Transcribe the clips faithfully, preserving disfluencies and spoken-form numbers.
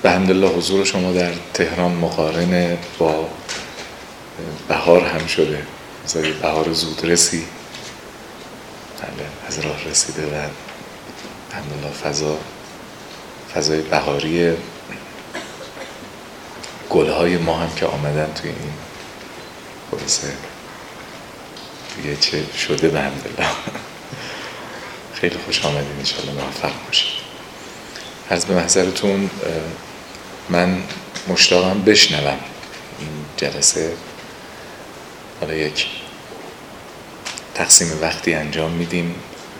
الحمدلله حضور شما در تهران مقارن با بهار هم شده. مثلا بهار زودرسی بله از راه رسیده و الحمدلله فضا فضای بهاری گلهای ما هم که آمدن توی این پروسه دیگه چه شده به الحمدلله. خیلی خوش آمدین، انشالله موفق باشید. عرض به محضرتون من مشتاقم بشنوم این جلسه. حالا یک تقسیم وقتی انجام میدیم،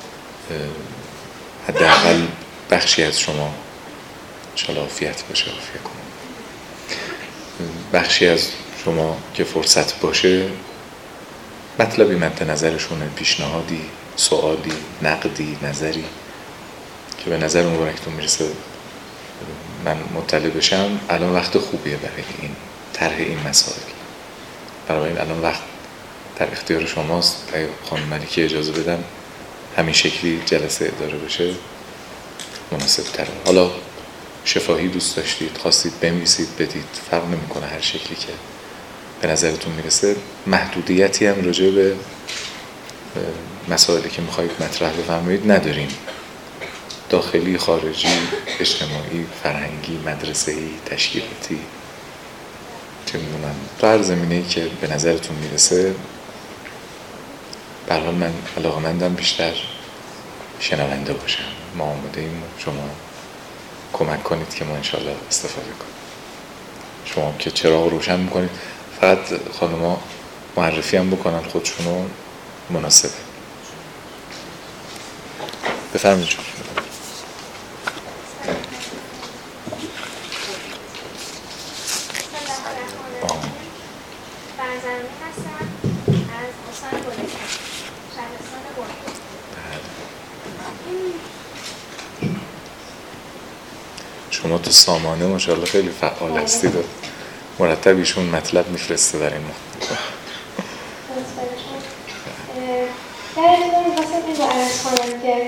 حداقل بخشی از شما انشالله عافیت باشه عافیه کنم، بخشی از شما که فرصت باشه مطلبی مد نظرشونه، پیشنهادی، سوالی، نقدی، نظری که به نظر مبارکتون میرسه من مطلع بشم، الان وقت خوبیه برای این طرح این مسائل. برای این الان وقت در اختیار شماست. اگه خانم ملکی اجازه بدم همین شکلی جلسه اداره بشه مناسب تره. حالا شفاهی دوست داشتید، خواستید بنویسید بدید، فرق نمیکنه، هر شکلی که به نظرتون میرسه. محدودیتی هم راجع به مسائلی که میخواید مطرح بفرمایید نداریم، داخلی، خارجی، اجتماعی، فرهنگی، مدرسه‌ای، تشکیلاتی، چه میدونم، تو هر زمینه‌ای که به نظرتون میرسه. به هر حال من علاقه‌مندم بیشتر شنونده باشم. ما آماده ایم، شما کمک کنید که ما انشالله استفاده کنیم. شما که چراغ روشن میکنید، فقط خانم‌ها معرفی هم بکنن خودشونو، مناسبه. بفرمایید. شما تو سامانه ماشاءالله خیلی فعال هستید و مرتب ایشون مطلب میفرسته برای ما. در ابتدا می‌خواستم این رو عرض کنم که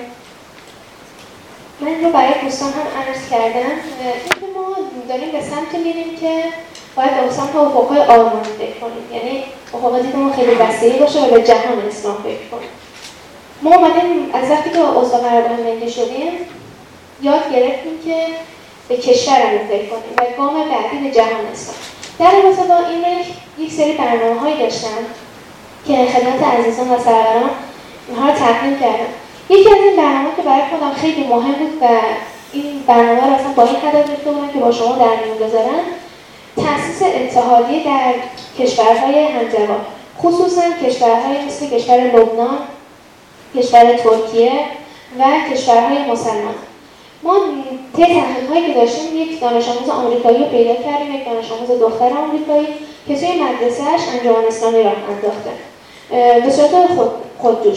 من رو برای دوستان هم عرض کردم، اینکه ما داریم به سمت میریم که باید به سمت افق‌های آرمانی فکر کنیم، یعنی افق دید ما خیلی وسیعی باشه و به جهان اسلام فکر کنیم. ما اومدیم از وقتی که عضو قرارگاه ملی شدیم یاد گرفتیم که به کشورمون فکر کنیم و گام بعدی به جهان اسلام. در رابطه با این یک سری برنامه‌هایی داشتم که خدمت عزیزان و سروران اینها رو تقدیم کردم. یکی از این برنامه که برای خودم خیلی مهم بود و این برنامه رو اصلا با این هدف ریخته بودم که با شما در میون بذارم، تأسیس اتحادیه در کشورهای همجوار، خصوصا کشورهای مثل کشور لبنان، کشور ترکیه و کشورهای مسلمان. ما طی تحقیقاتی که داشتیم یک دانش آموز آمریکایی رو پیدا کردیم، یک دانش آموز دختر آمریکایی که توی مدرسه‌اش انجمن اسلامی راه انداخته به صورت خود خودجوش.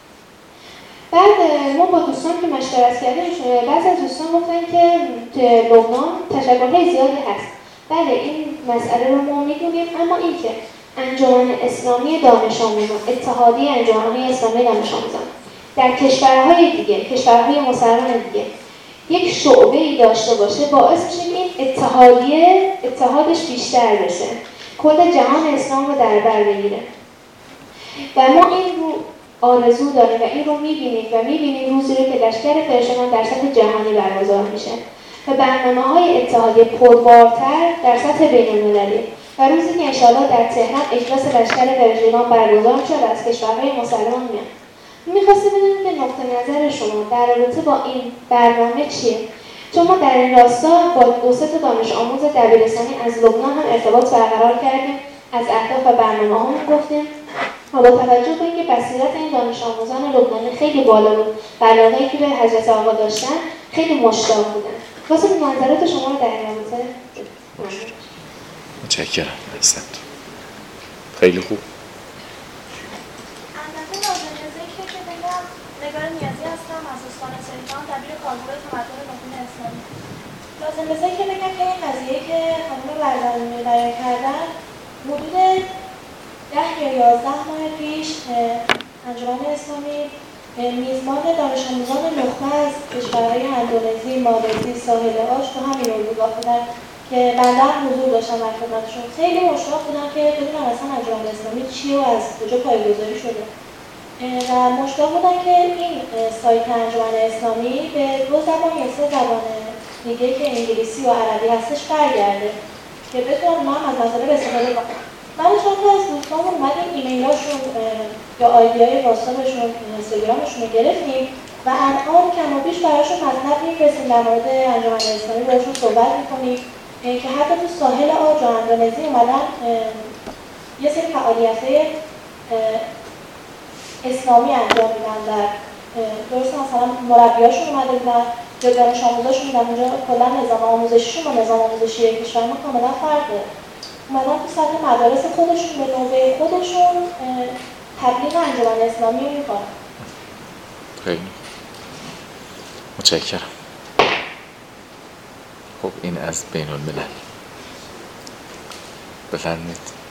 بعد ما با دوستان که مشورت کردیم، بعضی از دوستان گفتن که توی لبنان تشکل‌های زیادی هست. بله این مسئله رو ما می‌دونیم، اما این که انجمن اسلامی دانش آموزان، اتحادیه انجمن‌های اسلامی دانش آموزان در کشورهای دیگه، کشورهای مسلمان دیگه یک شعبه‌ای داشته باشه، باعث میشه که این اتحادیه اتحادش بیشتر بشه، کل جهان اسلام رو در بر بگیره. و ما این رو آرزو داریم و این رو می‌بینیم و می‌بینیم روزی رو که لشکر فرشتگان در سطح جهانی برگزار میشه و برنامه‌های اتحادیه پربارتر در سطح بین‌المللی و روزی که انشاءالله در تهران اجلاس لشکر فرشتگان برگزار میشه و از کشورهای مسلمان میاد. می‌خواستم بدونم که نقطه نظر شما در رابطه با این برنامه چیه؟ چون ما در این راستا با دو سه تا دانش آموز دبیرستانی از لبنان هم ارتباط برقرار کردیم، از اهداف و برنامه‌هامون گفتیم و با توجه به اینکه بصیرت این دانش آموزان لبنانی خیلی بالا بود و علاقه‌ای که به حضرت آقا داشتن خیلی مشتاق بودن. واسه نظرات شما رو در این رابطه متشکرم. خیلی خوب. نگار نیازی هستم از استان تهران، دبیر کارگروه تمدن نهون اسلامی. لازم به ذکر بگم که این قضیه که خانم لرزانی بیان کردن حدود ده یا یازده ماه پیش انجمن اسلامی میزبان دانش آموزان نخبه از کشورهای اندونزی، مالزی، ساحل آش تو همین اردوگاه بودن که بنده هم حضور داشتم در خدمتشون. خیلی مشتاق بودم که بدونم اصلا انجمن اسلامی چیه و از کجا پایه‌گذاری شده و مشتاق بودن که این سایت انجمن اسلامی به دو زبان یا سه زبان دیگه که انگلیسی و عربی هستش برگرده که بتونم ما از مطالب استفاده کنم. من چند تا از دوستامون اومدیم ایمیلاشون یا آیدیای واتساپشون، اینستاگرامشون رو گرفتیم و الان کم و بیش براشون مطلب می‌فرستیم در مورد انجمن اسلامی باشون صحبت می‌کنیم که حتی تو ساحل آج و اندونزی اومدن یه سری فعالیت‌های اسلامی انجام میدن. در درست مثلا مربیاشون اومده بودن یا دانش آموزاشون میدن اونجا کلا نظام آموزشیشون با نظام آموزشی کشور ما کاملا فرقه. اومدن تو سطح مدارس خودشون به نوبه خودشون تبلیغ انجمن اسلامی رو میکنن. خیلی متشکرم. خب این از بین الملل. بفرمایید.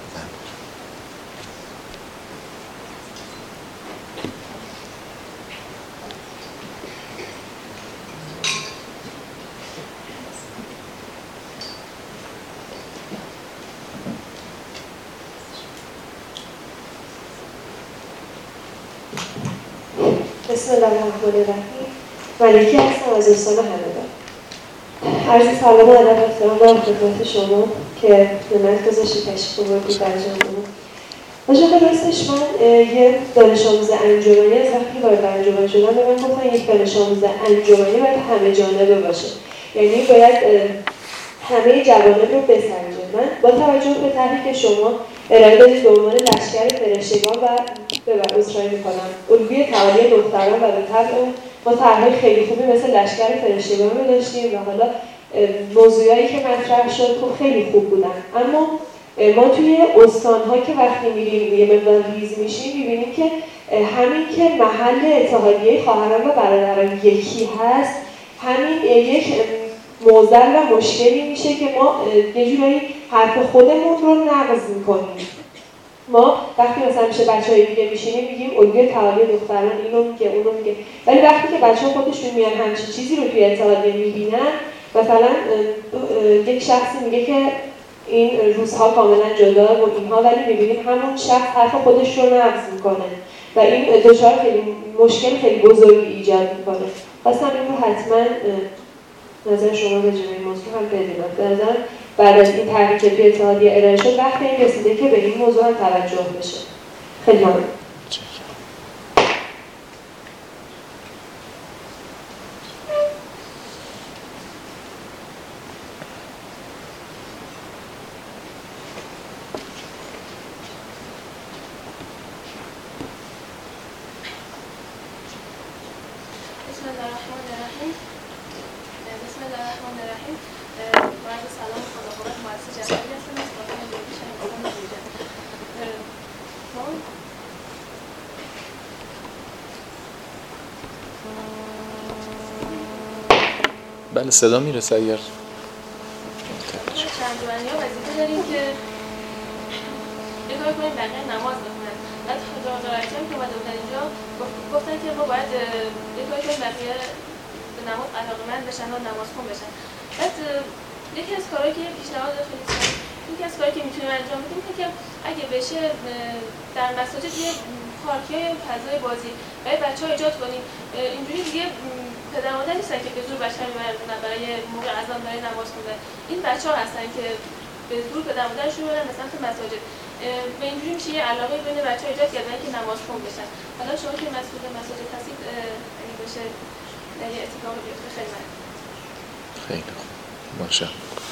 بسم الله الرحمن الرحیم. ملکی هستم از استان همدان. عرض سلام و ادب و احترام دارم خدمت شما که زحمت گذاشتید تشریف آوردید در جمعمون. واژه راستش من یه دانش آموز انجمنی از وقتی وارد انجمن شدم به من گفتن یک دانش آموز انجمنی باید همه جانبه باشه، یعنی باید همه جوانب رو بسنجه. من با توجه به طرحی که شما ارائه دادید به عنوان لشکر فرشتگان و ببر عذرخواهی می‌کنم الگوی تعالی دختران و به طبع اون ما طرح‌های خیلی خوبی مثل لشکر فرشتگان رو داشتیم و حالا موضوعایی که مطرح شد خب خیلی خوب بودن، اما ما توی استان‌ها که وقتی می‌ریم یه مقدار ریز میشیم می‌بینیم که همین که محل اتحادیه خواهران و برادران یکی هست همین یک معضل و مشکلی میشه که ما یه جورایی حرف خودمون رو نقض میکنیم. ما وقتی مثلا میشه بچه‌های دیگه میشینیم میگیم الگوی تعالی دختران اینو میگه اونو میگه، ولی وقتی که بچه‌ها خودشون میان همچین چیزی رو توی اتحادیه میبینن، مثلا یک شخصی میگه که این روزها کاملا جدا و اینها، ولی میبینیم همون شخص حرف خودش رو نقض میکنه و این دچار خیلی مشکل خیلی بزرگی ایجاد میکنه. خواستم این رو حتما نظر شما به جمعی موضوع هم بدونم. به نظرم بعد از این طرحی که توی اتحادیه ارائه شد وقت این رسیده که به این موضوع هم توجه بشه. خیلی ممنون. بله صدا میرسه اگر چند جوانی ها وظیفه داریم که یه کار کنیم بقیه نماز بخونن. بعد حضور آقایتی هم که اومده بودن اینجا گفتن که ما باید یه کار کنیم بقیه به نماز علاقه‌مند بشن و نماز خون بشن. بعد یکی از کارهایی که پیشنهاد خیلی سریع یکی از کارهایی که میتونیم انجام بدیم اینه که اگه بشه در مساجد یه پارک‌های فضای بازی برای بچه‌ها ایجاد کنیم. اینجوری دیگه پدر مادر نیستن که به زور بچه‌ها میبرن برای موقع اذان برای نماز خوندن. این بچه‌ها هستن که به زور پدر مادرشون میبرن به سمت مساجد. به اینجوری میشه یه علاقه بین بچه‌ها ایجاد کردن که نماز خون بشن. حالا شما که مسئول مساجد هستید اگه بشه در یه اتفاقی بیفته خیلی ممنون. خیلی خوب باشه.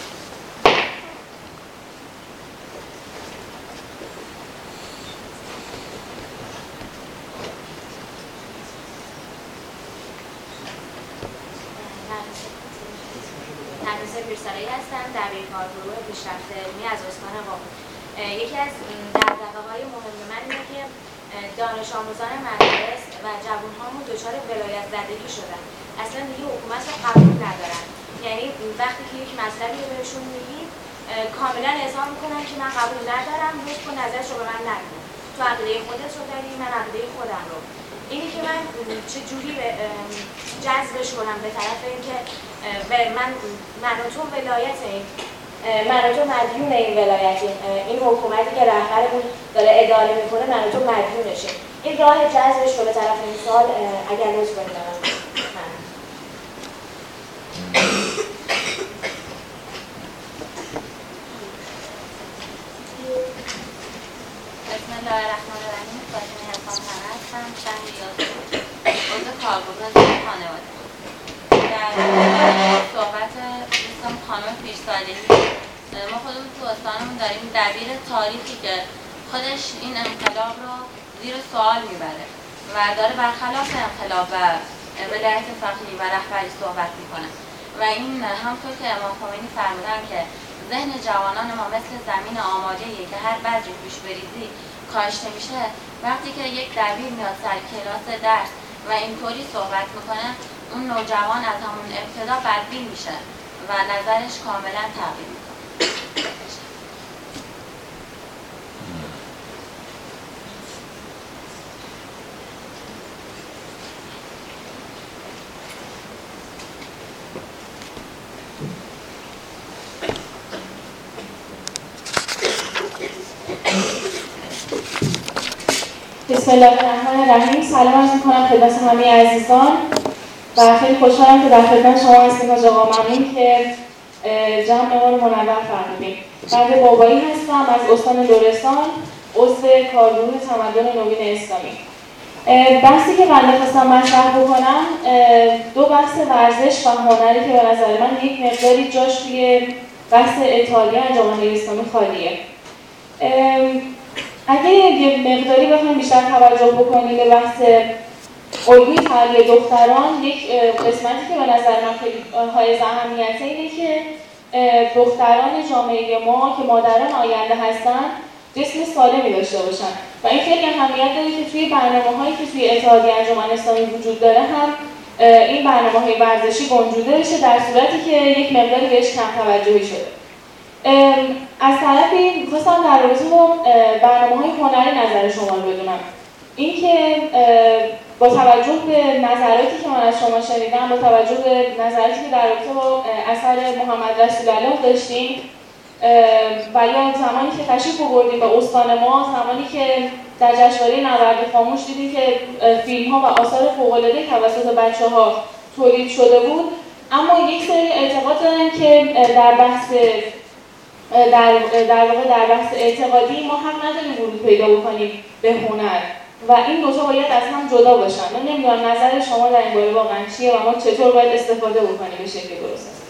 پیرسالایی هستم، دبیرکار گروه پیشرفت علمی از استان قم. یکی از دغدغه‌های مهم من اینه که دانش آموزان مدارس و جوان‌هامون دچار ولایت زدگی شدن. اصلا دیگه حکومت رو قبول ندارن. یعنی وقتی که یک مسئله رو بهشون میگیم کاملا اذعان میکنن که من قبول ندارم، روز کن نظرش رو به من نگو. تو عقیده خودت رو داری، من عقیده خودم رو. اینی که من چجوری جذبش کنم به طرف اینکه به من من و تو ولایت این من و تو مدیون این ولایتی، این حکومتی که رهبرمون داره اداره میکنه من و تو مدیونشیم. این راه جذبش رو به طرف این سال اگر لطف کنید. بسم الله الرحمن الرحیم. فاطمه حسام پناه هستم، شهر یازده، عضو کارگروه خانواده. در صحبت دوستم خانم پیش‌سالگی، ما خودمون تو استانمون داریم دبیر تاریخی که خودش این انقلاب رو زیر سوال میبره و داره برخلاف انقلاب و ولایت فقیه و رهبری صحبت میکنه و این همطور که امام خمینی فرمودن که ذهن جوانان ما مثل زمین آماده‌ایه که هر بذری پیش بریزی کاشته میشه. وقتی که یک دبیر میاد سر کلاس درس و اینطوری صحبت میکنه، اون نوجوان از همون ابتدا بدبین میشه و نظرش کاملا تغییر میکنه. بسم الله الرحمن الرحیم. سلام عرض می‌کنم خدمت همه عزیزان و خیلی خوشحالم که در خدمت شما هستیم از آقا ممنون که جمع ما رو منور فرمودیم. بنده بابایی هستم از استان لرستان، عضو کارگروه تمدن نوین اسلامی. بحثی که بنده خواستم مطرح بکنم دو بحث ورزش و هنری که به نظر من یک مقداری جاش توی بحث اتحادیه جامعه اسلامی خالیه. اگه یه مقداری بخوایم بیشتر توجه بکنیم به بحث الگوی تربیت دختران، یک قسمتی که به نظر من خیلی حائز اهمیته اینه که دختران جامعه ما که مادران آینده هستن جسم سالمی داشته باشن و این خیلی اهمیت داره که توی برنامه‌هایی که توی اتحادیه انجمن اسلامی وجود داره هم این برنامه‌های ورزشی گنجونده بشه، در صورتی که یک مقداری بهش کم توجهی شده. از طرفی می‌خواستم در رابطه با برنامه‌های هنری نظر شما رو بدونم. اینکه با توجه به نظراتی که من از شما شنیدم، با توجه به نظراتی که در رابطه با اثر محمد رسول الله داشتیم و یا زمانی که تشریف آوردیم به استان ما، زمانی که در جشنواره نبرد خاموش دیدیم که فیلم‌ها و آثار فوق‌العاده توسط بچه‌ها تولید شده بود، اما یک سری اعتقاد دارن که در بحث در در واقع در بحث اعتقادی ما حق نداریم ورود پیدا بکنیم به هنر و این دو تا باید از هم جدا باشن. من نمیدونم نظر شما در این باره واقعا چیه و ما چطور باید استفاده بکنیم به شکل درست ازش.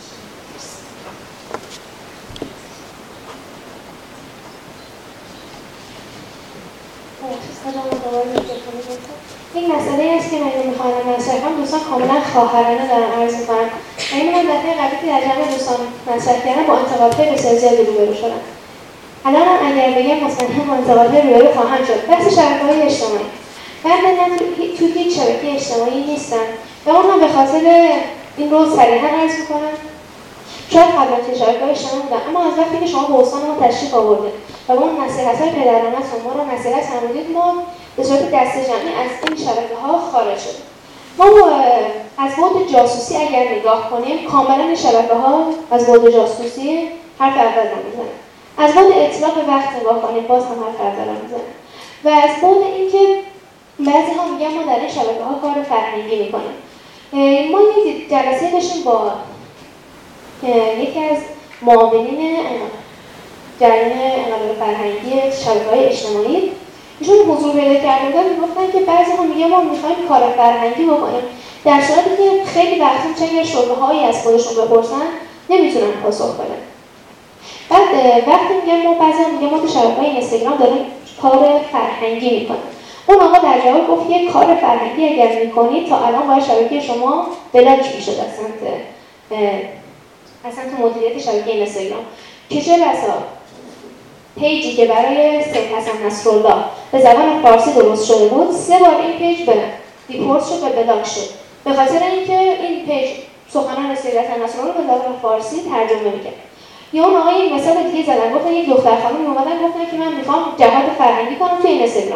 این مسئله است که من می‌خوام مطرح کنم، دوستان کاملا خواهرانه دارن عرض می‌کنم. این من دفعه قبلی که در جمع دوستان مطرح کردم با انتقادهای بسیار زیادی روبرو شدم. الان هم اگر بگم مطمئنا با انتقادهای روبرو خواهم شد. بحث شبکه‌های اجتماعی. بعد من تو هیچ شبکه اجتماعی نیستم و اون هم به خاطر این رو صریحا عرض می‌کنم. شاید قبلا توی شبکه‌های اجتماعی بودم، اما از وقتی که شما به استان ما تشریف آوردید و با اون نصیحت‌های پدرانه‌تون ما رو نصیحت فرمودید، ما به صورت دست جمعی از این شبکه‌ها خارج شدیم. ما از بعد جاسوسی اگر نگاه کنیم، کاملا این شبکه‌ها از بعد جاسوسی حرف اول رو میزنن. از بعد اطلاق وقت نگاه کنیم، باز هم حرف اول رو میزنن. و از بعد اینکه بعضی‌ها میگن ما در این شبکه‌ها کار فرهنگی می‌کنیم. ما یک جلسه داشتیم با یکی از معاونین جریان انقلاب فرهنگی شبکه‌های اجتماعی، ایشون حضور پیدا کرده بودن، میگفتن که بعضی‌ها میگن ما می‌خوایم کار فرهنگی بکنیم، در صورتی که خیلی وقتا چه شبهه‌هایی از خودشون بپرسن نمیتونن پاسخ بدن. بعد وقتی میگن ما بعضی‌ها میگن ما تو شبکه‌های اینستاگرام داریم کار فرهنگی می‌کنیم، اون آقا در جواب گفت یک کار فرهنگی اگر می‌کنید تا الان باید شبکه شما بلاک می‌شد از سمت از سمت مدیریت شبکه اینستاگرام، که چه بسا پیجی که برای سید حسن نصرالله به زبان فارسی درست شده بود، سه بار این پیج به دیپورت شد و بلاک شد، به خاطر اینکه این پیج سخنان سید حسن نصرالله رو به زبان فارسی ترجمه می‌کرد. یا اون آقای این مثال دیگه زدن، گفتن یک دختر خانم اومدن گفتن که من می‌خوام جهاد فرهنگی کنم توی اینستاگرام.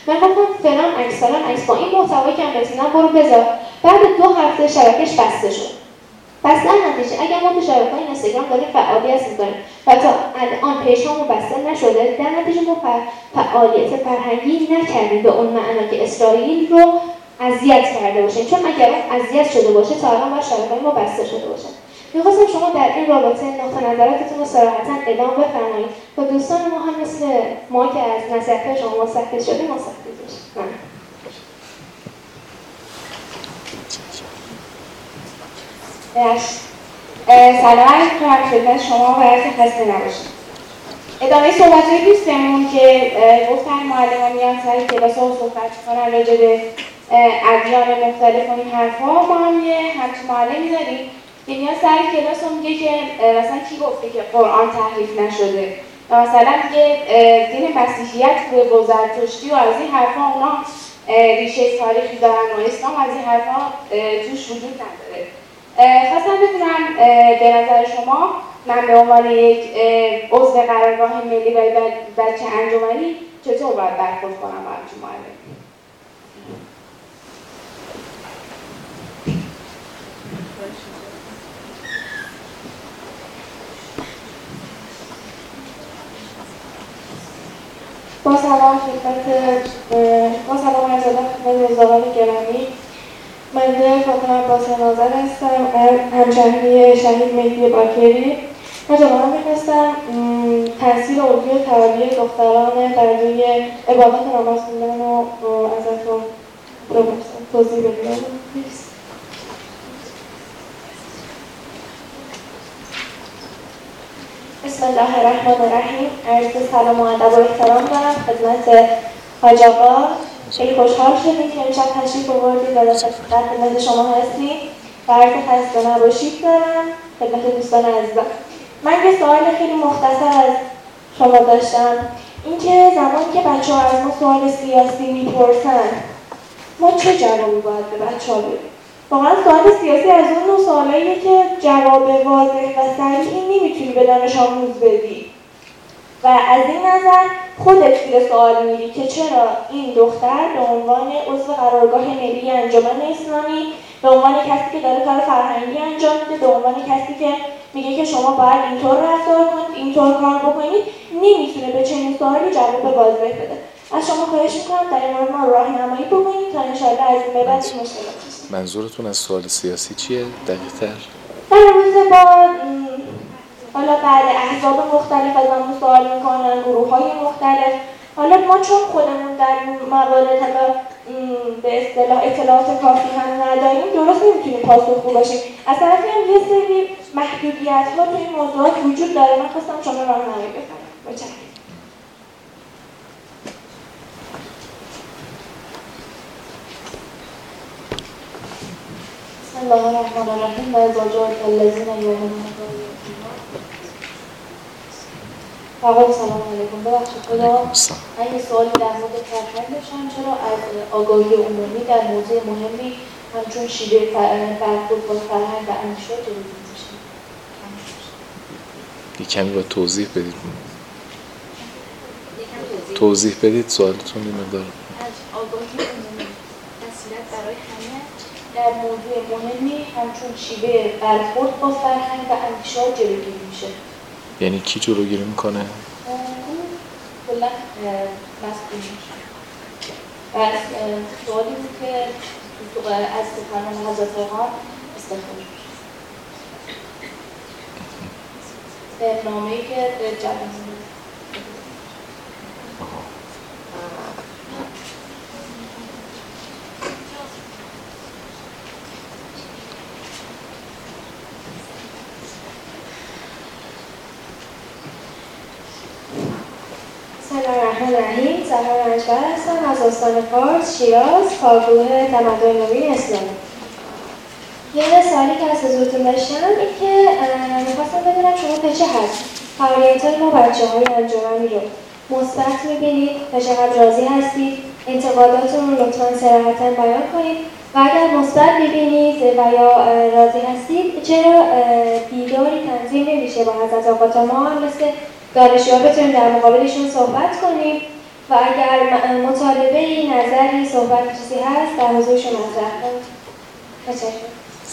من گفتم فلان عکس فلان عکس با این محتوایی که من رسیدم برو بذار. بعد دو هفته شبکه‌اش بسته شد. پس در نتیجه اگر ما تو شبکه‌های اینستاگرام داریم فعالیت می‌کنیم و تا الان پیج‌هامون بسته نشده، در نتیجه ما فعالیت فرهنگی نکردیم به اون معنا که اسرائیل رو اذیت کرده باشیم، چون اگر اون اذیت شده باشه تا الان باید شبکه‌های ما بسته شده باشه. می‌خواستم شما در این رابطه نقطه نظراتتون رو صراحتاً اعلام بفرمایید و دوستان ما هم مثل ما که از نصیحت‌های شما مستفید شدیم مستفید بشیم. سلام علیکم می‌کنم خدمت شما و عرض خسته نباشید. ادامه صحبت‌های دوستمون که گفتن معلمان میان سر کلاس‌ها و صحبت می‌کنن راجع به ادیان مختلف و این حرف‌ها، ما هم یه همچین معلمی داریم که میاد سر کلاس و میگه که مثلا کی گفته که قرآن تحریف نشده، مثلا میگه دین مسیحیت و زرتشتی و از این حرف‌ها اونا ریشه تاریخی دارن و اسلام از این حرف‌ها توش وجود نداره. خواستم بدونم به نظر شما من به عنوان یک عضو قرارگاه ملی و بچه انجمنی چطور باید برخورد کنم با همچین معلم؟ با سلام خدمت با سلام عرض ادب خدمت مزدوقان گرامی. من فاطمه باسنازر هستم، همشهری شهید مهدی باکری. من جمعه میخواستم تاثیر الگوی تربیت دختران در روی عبادت نماز خوندن رو ازتون توضیح بدم. بسم الله الرحمن الرحیم. عرض سلام و ادب و احترام دارم خدمت حاج آقا. خیلی خوشحال شدیم که امشب تشریف آوردید و در خدمت شما هستیم و عرض خسته نباشید دارم خدمت دوستان عزیزم. من یه سوال خیلی مختصر از شما داشتم، اینکه زمانی که بچه‌ها از ما سوال سیاسی میپرسن ما چه جوابی باید به بچه‌ها بدیم؟ واقعا سوال سیاسی از اون نوع سوالاییه که جواب واضح و صریحی نمیتونی به دانش آموز بدی و از این نظر خودت زیر سوال میری که چرا این دختر به عنوان عضو قرارگاه ملی انجمن اسلامی، به عنوان کسی که داره کار فرهنگی انجام میده، به عنوان کسی که میگه که شما باید اینطور رفتار کنید، اینطور کار بکنید، نمیتونه به چنین سوالی جواب واضح بده. از شما خواهش میکنم در این مورد ما راهنمایی بکنید تا انشاءالله از این به بعد مشکلات نیست. منظورتون از سوال سیاسی چیه دقیق‌تر؟ در رابطه با حالا بعد احزاب مختلف از همون سوال میکنن، گروه‌های مختلف. حالا ما چون خودمون در این موارد به اصطلاح اطلاعات کافی هم نداریم، درست نمیتونیم پاسخگو باشیم. از طرفی هم یه سری محدودیت‌ها توی این موضوعات وجود داره. من خواستم شما راهنمایی بفرمایید. متشکرم. بسم الله الرحمن الرحیم. و زوجات الذین یؤمنون آقا سلام علیکم. ببخشید خدا من یه سوالی در مورد فرهنگ داشتم، چرا از آگاهی عمومی در موضوع مهمی همچون شیوه برخورد با فرهنگ و اندیشه جلوگیری میشه؟ یه کمی با توضیح بدید. توضیح بدید سوالتون یه مقدار. از آگاهی عمومی نصیحت برای همه در موضوع مهمی همچون شیوه برخورد با فرهنگ و اندیشه جلوگیری میشه. یعنی کی جلوگیری میکنه؟ کلا مسئول میشه. از سوالی بود که از سخنان حضرت آقا استخراج میشه. به نامه‌ای که جوان بسم الله الرحمن الرحیم. سهر رنجبر هستم از استان فارس شیراز، کارگروه تمدن نوین اسلامی. یه سوالی که از حضورتون داشتم این که می‌خواستم بدونم شما به چه حد فعالیت‌های ما بچه‌های انجمنی رو مثبت می‌بینید و چقدر راضی هستید؟ انتقاداتتون رو لطفاً صراحتاً بیان کنید و اگر مثبت می‌بینید و یا راضی هستید چرا دیداری تنظیم نمیشه با حضرت آقا تا ما مثل دانشجوها بتونیم در مقابلشون صحبت کنیم و اگر مطالبه نظری صحبت چیزی هست در حضور شما مطرح کنید. متشکرم.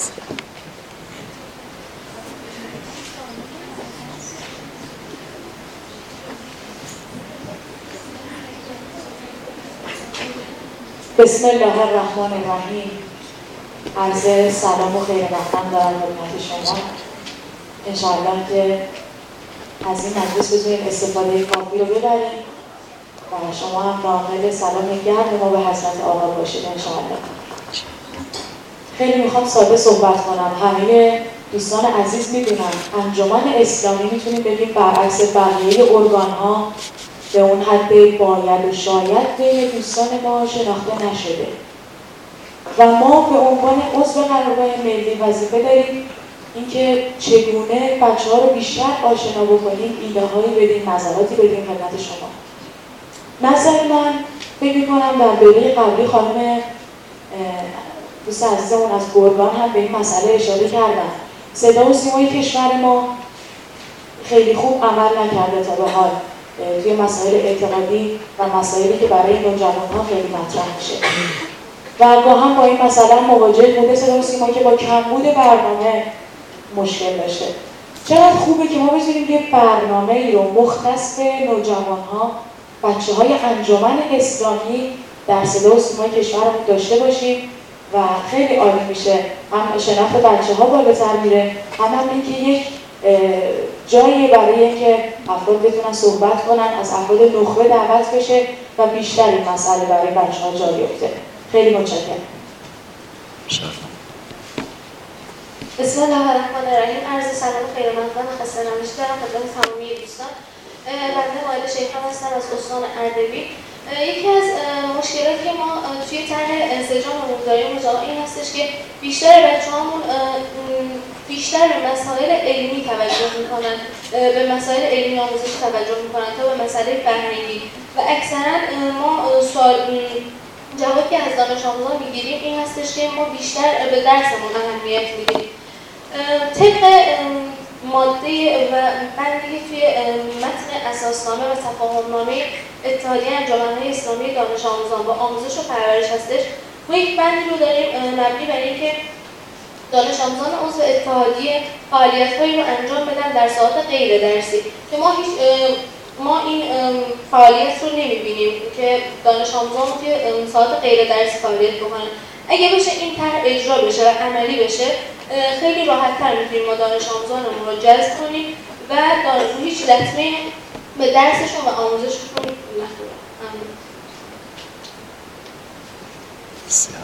بسم الله الرحمن الرحیم. عرض سلام و خیر مقدم دارم خدمت شما. انشاءالله که از این مجلس بتونیم استفاده کافی رو ببریم و شما هم ناقل سلام گرم ما به حضرت آقا باشید انشاءالله. خیلی میخوام ساده صحبت کنم. همه دوستان عزیز میدونن انجمن اسلامی میتونیم بگیم برعکس بقیه ارگان ها به اون حد باید و شاید بین دوستان ما شناخته نشده و ما به عنوان عضو قرارگاه ملی وظیفه داریم اینکه چگونه بچه ها رو بیشتر آشنا بکنیم، ایده هایی بدیم، نظراتی بدیم خدمت شما. نظر من فکر می‌کنم در دوره قبلی خانم دوست عزیزمون از گرگان هم به این مسئله اشاره کردن. صدا و سیمای کشور ما خیلی خوب عمل نکرده تا به حال توی مسائل اعتقادی و مسائلی که برای نوجوان‌ها خیلی مطرح میشه. و گاهی با این مسئله مواجه بوده صدا و سیما که با کمبود برنامه مشکل داشته. چقدر خوبه که ما بتونیم یه برنامه‌ای رو مختص به نوجوان‌ها، بچه‌های انجمن اسلامی در صدا و سیمای کشورمون داشته باشیم و خیلی عالی میشه. هم شناخت بچه‌ها بالاتر میره، هم هم اینکه یک جایی برای اینکه افراد بتونن صحبت کنن، از افراد نخبه دعوت بشه و بیشتر این مسئله برای بچه‌ها جا بیفته. خیلی متشکرم. بسم الله الرحمن الرحیم. عرض سلام و خیر مقدم و خسته نباشید دارم خدمت تمامی دوستان. بنده مایل شیخان هستم از استان اردبیل. یکی از مشکلاتی که ما توی طرح انسجاممون داریم این هستش که بیشتر بچه‌هامون بیشتر به مسائل علمی توجه میکنن، به مسائل علمی آموزشی توجه میکنن تا به مسائل فرهنگی و اکثرا ما سوال جوابی که از دانش آموزان میگیریم این هستش که ما بیشتر به درسمون اهمیت میدیم. طبق ماده و بندی توی متن اساسنامه و تفاهمنامه اتحادیه انجمن‌های اسلامی دانش آموزان با آموزش و پرورش هستش. ما یک بندی رو داریم مبنی بر اینکه دانش آموزان عضو اتحادیه فعالیت‌هایی رو انجام بدن در ساعات غیر درسی که ما هیچ ما این فعالیت رو نمی‌بینیم که دانش آموزان توی ساعات غیر درسی فعالیت بکنن. اگه بشه این طرح اجرا بشه و عملی بشه خیلی راحت‌تر می‌تونیم ما دانش آموزانمون رو جذب کنیم و هیچ لطمه به درسشون و آموزششون نخورن. ممنون. بسیار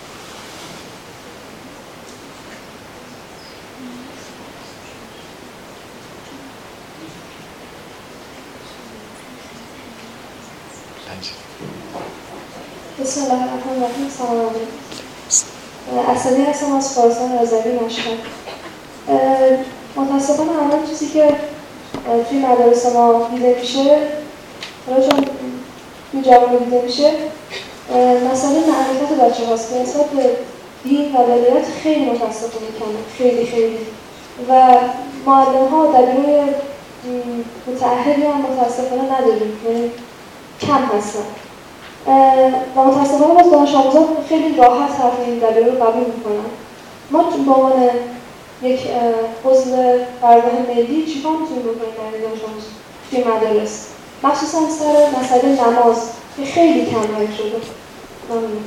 بسم الله الرحمن الرحیم. سلام علیکم. اسدی هستم از خراسان رضوی مشهد. متاسفانه الان چیزی که توی مدارس ما دیده میشه، حالا چون توی جوان دیده میشه، مسئله معرفت بچه هاست که نسبت به دین و ولایت خیلی متاسفانه کمه، خیلی خیلی و معلم ها در دبیرای متأهلی هم متاسفانه نداریم، یعنی کم هستن و متاسفانه باز دانش آموزان خیلی راحت حرف این دبیر رو قبول میکنن. ما به عنوان یک عضو قرارگاه ملی چیکار میتونیم بکنیم برای دانش آموز توی مدارس، مخصوصا سر مسئله نماز که خیلی کم رنگ شده. ممنون.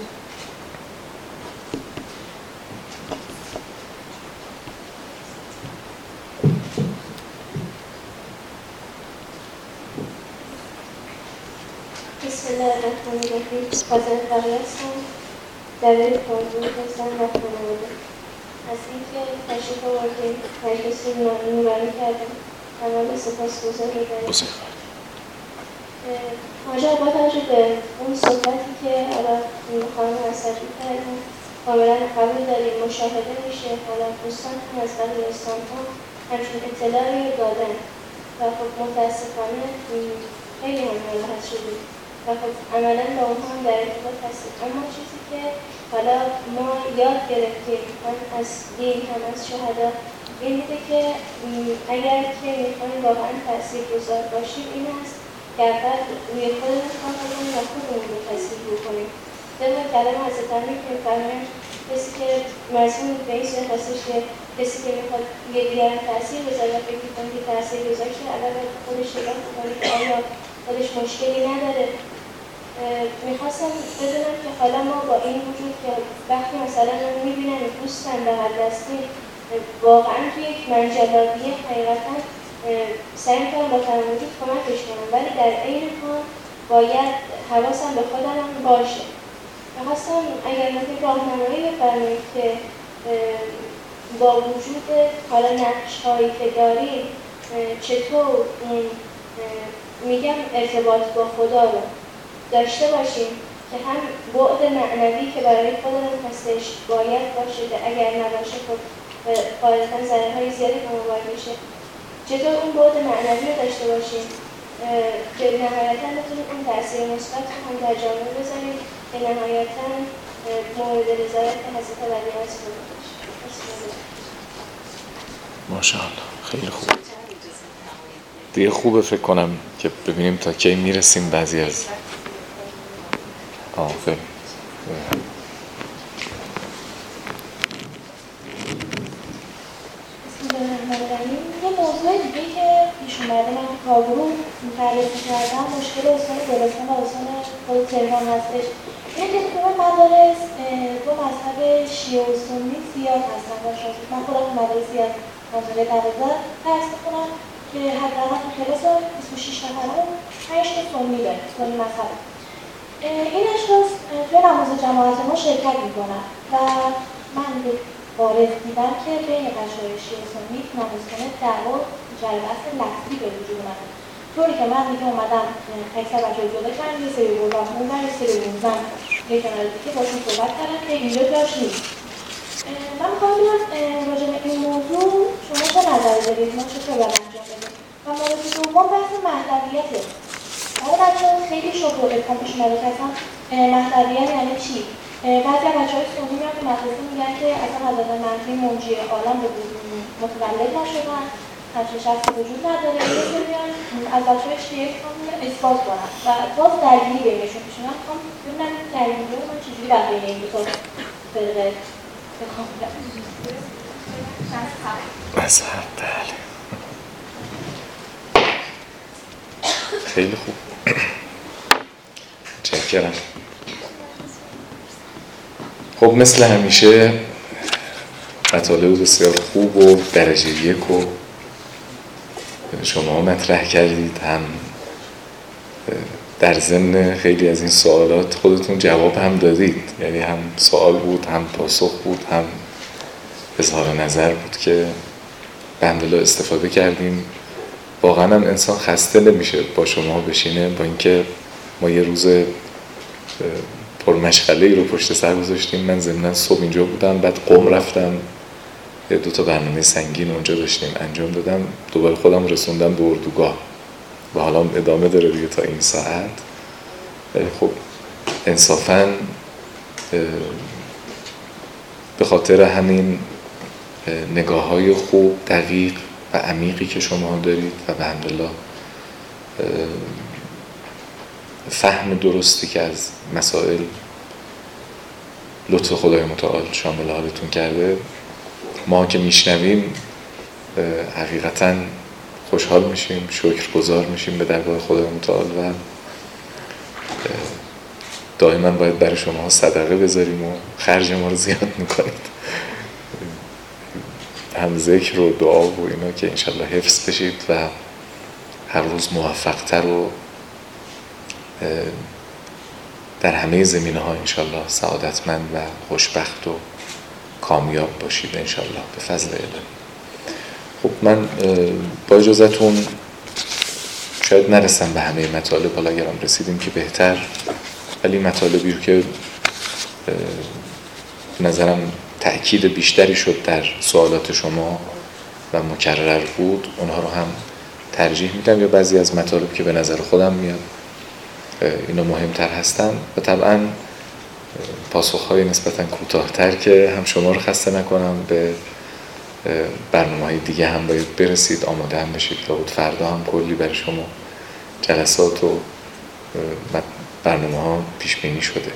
بسم الله الرحمن الرحیم. فاطمه فقیه هستم. دبیر کارگروه هستم و خانواده. از اینکه تشریف آوردیم مجلس نورانی کردیم تمام سپاسگزار می‌کنیم. ماجرا با توجه به اون صحبتی که حالا خانم اسدی کردن کاملا قبول داریم، مشاهده میشه، حالا دوستان هم از بعضی استان‌ها همچین اطلاعی دادن و خب متاسفانه خیلی ما ناراحت شدیم و خب عملا با اونها هم در ارتباط هستیم. اما چیزی که حالا ما یاد گرفتیم هم از دین هم از شهدا این بوده که اگر که میخوایم واقعا تاثیرگذار باشیم این است گردن روی خودمون کار کنیم و خودمون رو تصویر بکنیم. طبق کلام حضرت امیر که می‌فرمایند کسی که مضمون به این صورت هستش که کسی که میخواد یه دیگران تاثیر بذاره و فکر می‌کنه که تاثیر گذاشته اول خودش نگاه کنه که آیا خودش مشکلی نداره. میخواستم بدونم که حالا ما با این وجود که وقتی مثلا من میبینم دوستم به هر دستی واقعا که یک منجلابیه حقیقتا سعی میکنم با تمام وجود کمکش کنم، ولی در عین حال باید حواسم به خودم هم باشه. میخواستم اگر مثل راهنمایی بفرمایید که با وجود حالا نقش‌هایی که داریم چطور اون میگم ارتباط با خدا رو داشته باشیم که هم بعد معنوی که برای خودمون هستش باید باشه که اگر نباشه خب غالبا ضررهای زیادی به ما وارد میشه. چطور اون بعد معنوی رو داشته باشیم که نهایتا بتونیم اون تاثیر مثبت رو هم در جامعه بذاریم که نهایتا مورد رضایت حضرت ولی عصر رو باشه. ماشاءالله خیلی خوب. دیگه خوبه فکر کنم که ببینیم تا کی میرسیم بعضی از آه خیلی یه موضوع دیگه که پیش اومده من تو کارگروه بررسی کردم مشکل استان گلستان و استان خود تهران هستش. اینه که تو مدارس دو مذهب شیعه و سنی زیاد هستن و شاید من خودم مدرسی از منطقه دوازده درس می‌خونم که حداقل تو کلاس بیست و شش نفرمون پنج تا سنی داره، سنی مذهب. این اشخاص توی نماز جماعت ما شرکت می‌کنن و من وارد دیدم که بین بچه‌های شیعه و سنی نمازخونه دعوا جر بحث لفظی به وجود اومده. طوری که من دیگه اومدم اکثر بچه‌ها جدا کردم یه سری بردم اونور یه سری بردم یه کنار دیگه باشون صحبت کردم که اینجا جاش نیست. من می‌خوام ببینم راجع به این موضوع شما چه نظری دارید؟ ما چطور باید انجام بدیم؟ و مورد دوم بحث مهدویته. برای بچه‌ها خیلی شغل و ابهام پیش اومده که اصلا مهدویت یعنی چی؟ بعضی از بچه‌های سنی میان تو مدرسه میگن که اصلا حضرت مهدی منجی عالم به متولد نشدن، همچین شخصی وجود نداره. یه سریان از بچه‌های شیعه میخوان اثبات کنن و باز درگیری بینشون پیش میاد. میخوام ببینم این درگیری رو من چجوری باید بین این دو تا فرقه بخوام بدم. مذهب بله. خیلی خوب. متشکرم. خب مثل همیشه مطالب بسیار خوب و درجه یک و شما مطرح کردید، هم در ضمن خیلی از این سوالات خودتون جواب هم دادید، یعنی هم سوال بود هم پاسخ بود هم اظهار نظر بود که به الحمدلله استفاده کردیم. واقعا هم انسان خسته نمیشه با شما بشینه، با اینکه ما یه روز پرمشغله‌ای رو پشت سر گذاشتیم. من ضمناً صبح اینجا بودم، بعد قم رفتم، یه دو تا برنامه سنگین اونجا داشتیم انجام دادم، دوباره خودم رسوندم به اردوگاه و حالا ادامه داره دیگه تا این ساعت. خب انصافاً به خاطر همین نگاه‌های خوب، دقیق و عمیقی که شما دارید و به الحمدلله فهم درستی که از مسائل لطف خدای متعال شامل حالتون کرده، ما که میشنویم حقیقتاً خوشحال میشیم، شکرگزار میشیم به درگاه خدای متعال و دائما باید برای شما صدقه بذاریم و خرج ما رو زیاد میکنید، هم ذکر و دعا و اینا که انشالله حفظ بشید و هر روز موفقتر و در همه زمینه ها انشالله سعادتمند و خوشبخت و کامیاب باشید انشالله به فضل الهی. خب من با اجازتون شاید نرسم به همه مطالب، حالا اگرم رسیدیم که بهتر، ولی مطالبی رو که نظرم تأکید بیشتری شد در سوالات شما و مکرر بود، اونها رو هم ترجیح میدم، یا بعضی از مطالب که به نظر خودم میاد اینا مهمتر هستن و طبعا پاسخهای نسبتاً کوتاه‌تر که هم شما رو خسته نکنم، به برنامه‌های دیگه هم باید برسید، آماده هم بشید، لابد فردا هم کلی برای شما جلسات و برنامه ها پیش بینی شده.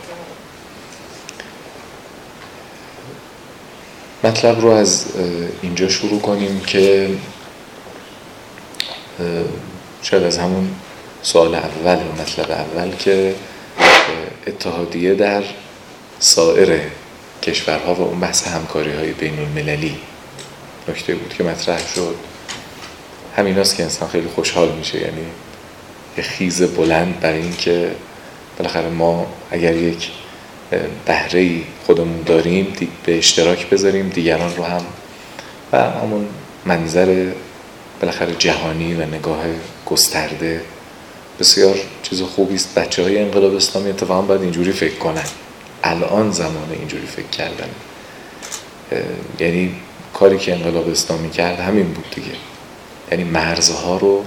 مطلب رو از اینجا شروع کنیم که شاید از همون سوال اول و مطلب اول که اتحادیه در سایر کشورها و اون بحث همکاری های بین المللی نکته بود که مطرح شد. همین هاست که انسان خیلی خوشحال میشه، یعنی یه خیز بلند برای این که بالاخره ما اگر یک بهره‌ای خودمون داریم به اشتراک بذاریم دیگران رو هم و همون منظر بالاخره جهانی و نگاه گسترده بسیار چیز خوبی است. بچه‌های انقلاب اسلامی اتفاقا باید اینجوری فکر کنن. الان زمان اینجوری فکر کردن، یعنی کاری که انقلاب اسلامی کرد همین بود دیگه، یعنی مرزها رو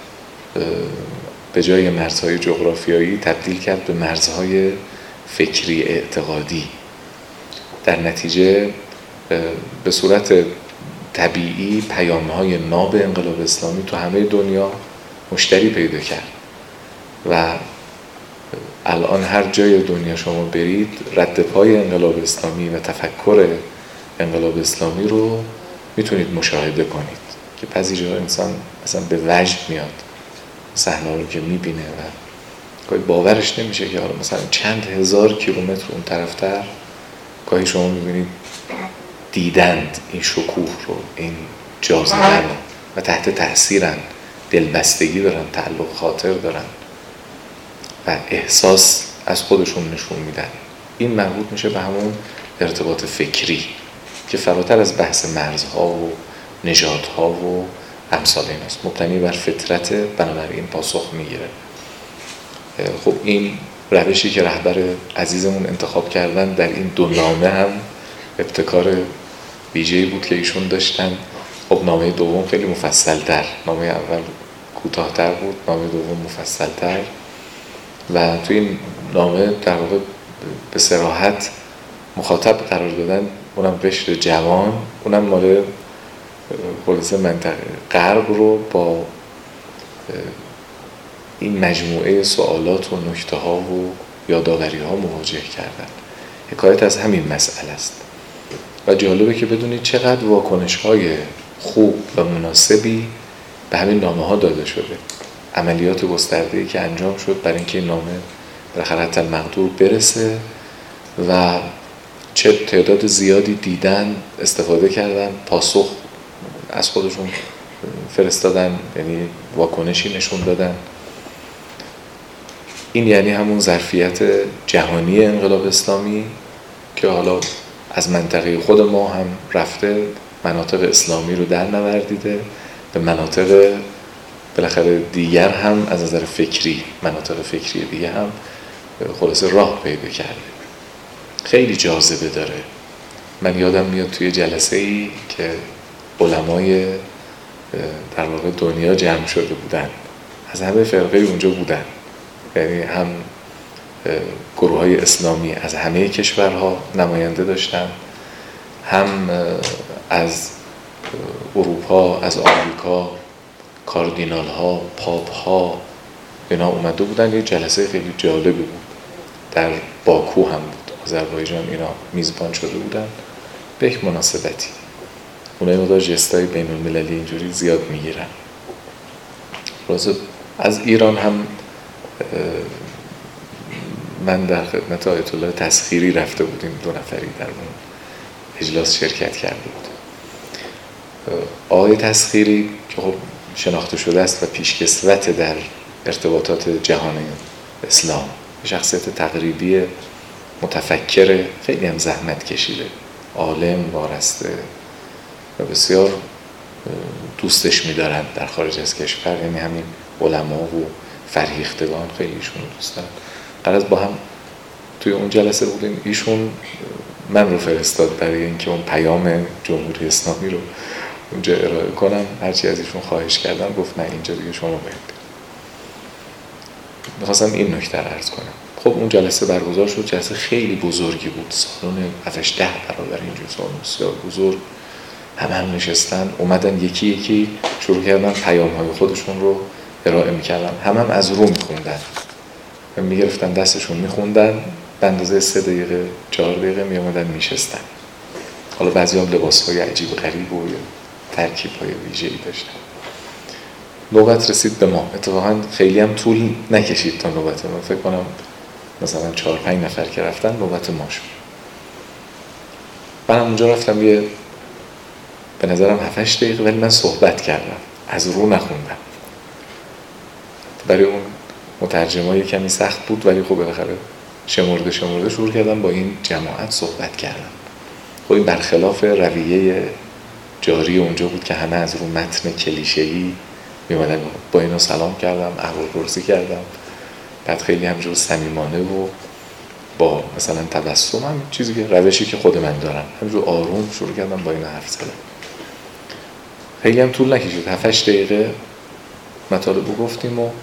به جای مرزهای جغرافیایی تبدیل کرد به مرزهای فکری اعتقادی. در نتیجه به صورت طبیعی پیام‌های ناب انقلاب اسلامی تو همه دنیا مشتری پیدا کرد و الان هر جای دنیا شما برید رد پای انقلاب اسلامی و تفکر انقلاب اسلامی رو میتونید مشاهده کنید که بعضی جاها انسان مثلا به وجد میاد صحنه رو که میبینه و گاهی باورش نمیشه که حالا مثلا چند هزار کیلومتر اون طرفتر گاهی شما میبینید دیدند این شکوه رو، این جاذبه رو و تحت تأثیرن، دلبستگی دارن، تعلق خاطر دارن و احساس از خودشون نشون میدن. این مربوط میشه به همون ارتباط فکری که فراتر از بحث مرزها و نژادها و امثال این است، مبتنی بر فطرت، بنابراین پاسخ میگیره. خب این روشی که رهبر عزیزمون انتخاب کردن در این دو نامه هم ابتکار ویژه‌ای بود که ایشون داشتن. خب نامه دوم خیلی مفصل‌تر، نامه اول کوتاه‌تر بود، نامه دوم مفصل‌تر و توی این نامه در واقع به صراحت مخاطب قرار دادن، اونم قشر جوان، اونم مال خلاصه منطقه غرب رو با این مجموعه سوالات و نکته ها و یادآوری ها مواجه کردن. حکایت از همین مسئله است و جالبه که بدونید چقدر واکنش های خوب و مناسبی به همین نامه ها داده شده. عملیات گسترده‌ای که انجام شد برای اینکه این نامه بالاخره حتی المقدور برسه و چه تعداد زیادی دیدن، استفاده کردن، پاسخ از خودشون فرستادن، یعنی واکنشی نشون دادن. این یعنی همون ظرفیت جهانی انقلاب اسلامی که حالا از منطقه خود ما هم رفته، مناطق اسلامی رو در نوردیده، به مناطق بالاخره دیگر هم از نظر فکری، مناطق فکری دیگه هم خلاصه راه پیدا کرده. خیلی جاذبه داره. من یادم میاد توی جلسه ای که علمای در واقع دنیا جمع شده بودن، از همه فرقه اونجا بودن، یعنی هم گروه های اسلامی از همه کشورها نماینده داشتن، هم از اروپا، از آمریکا، کاردینال ها، پاپ ها اینا اومده بودن. یه جلسه خیلی جالبی بود. در باکو هم بود، آذربایجان، اینا میزبان شده بودن به یک مناسبتی. اونایی مقدار جستای بین المللی اینجوری زیاد میگیرن. راز از ایران هم من در خدمت آیت الله تسخیری رفته بودیم، دو نفری در اون اجلاس شرکت کرده بود. آقای تسخیری که خب شناخته شده است و پیشکسوت در ارتباطات جهان اسلام، شخصیت تقریبی، متفکر، خیلی هم زحمت کشیده، عالم، وارسته و بسیار دوستش می‌دارن در خارج از کشور، یعنی همین علما و فرهیختگان خیلی ایشون رو دوست دارن. قرار با هم توی اون جلسه بودیم، ایشون من رو فرستاد برای اینکه اون پیام جمهوری اسلامی رو اونجا ارائه کنم. هرچی از ایشون خواهش کردم گفت نه اینجا دیگه شما باید برید. می‌خواستم این نکته رو عرض کنم. خب اون جلسه برگزار شد، جلسه خیلی بزرگی بود، سالن هفت ده برابر اینجور سالن بسیار بزرگ، هم هم نشستن، اومدن یکی یکی شروع کردن پیام‌های خودشون رو ارائه میکردم، همه هم از رو میخوندن، میگرفتن دستشون میخوندن، به اندازه سه دقیقه چهار دقیقه میامدن میشستن. حالا بعضی هم لباس های عجیب غریب و ترکیب های ویژه‌ای داشتن. نوبت رسید به ما. اتفاقا خیلی هم طول نکشید تا نوبت ما، فکر کنم مثلا چهار پنج نفر که رفتن نوبت ما شد. من اونجا رفتم یه به نظرم هفت هشت دقیقه، ولی من صحبت کردم، از رو نخوندم. برای اون مترجمای کمی سخت بود، ولی خب بالاخره شمرده شمرده شروع کردم با این جماعت صحبت کردم. خب این برخلاف رویه جاری اونجا بود که همه از رو متن کلیشه‌ای می‌اومدن. با اینا سلام کردم، احوالپرسی کردم، بعد خیلی همجور صمیمانه و با مثلا تبسم، هم چیزی که روشی که خود من دارم، همجور آروم شروع کردم با اینا حرف زدن. خیلی هم طول نکشید، هفت هشت دقیقه مطالب رو گفتیم و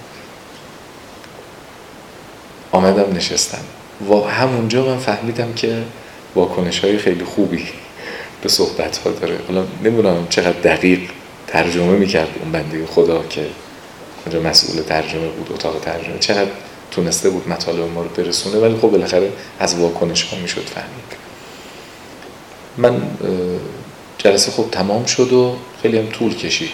آمدم نشستم. و همونجا من فهمیدم که واکنش‌های خیلی خوبی به صحبت‌ها داره. حالا نمیدونم چقدر دقیق ترجمه می‌کرد اون بنده خدا که اونجا مسئول ترجمه بود، اتاق ترجمه، چقدر تونسته بود مطالب ما رو برسونه، ولی خب بالاخره از واکنش‌ها میشد فهمید. من جلسه خب تمام شد و خیلی هم طول کشید.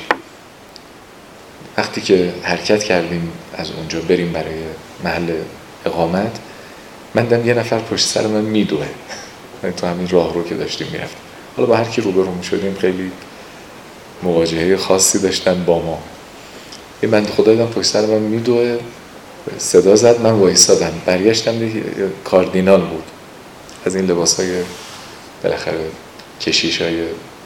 وقتی که حرکت کردیم از اونجا بریم برای محل اقامت، من دیدم یه نفر پشت سر من میدوه. من تو همین راه رو که داشتیم میرفتیم، حالا با هر کی روبرو میشدیم خیلی مواجهه خاصی داشتن با ما. این بنده خدا دیدم پشت سر من میدوه، صدا زد، من وایسادم، برگشتم دیگه کاردینال بود، از این لباس‌های بالاخره کشیش‌های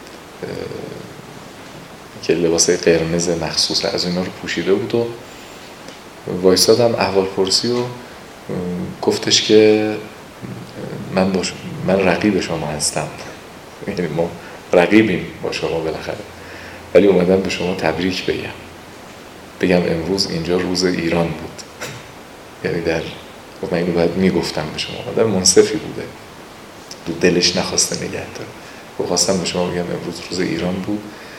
که لباسای قرمز مخصوص از اینا رو پوشیده بود و وایسادم احوالپرسی و گفتش که من با شما، من رقیب شما هستم، یعنی ما رقیبیم با شما بالاخره، ولی اومدم به شما تبریک بگم بگم امروز اینجا روز ایران بود. یعنی در من اینو باید میگفتم به شما، آدم منصفی بوده، دو دلش نخواسته نگه داره. و خواستم به شما بگم امروز روز ایران بود.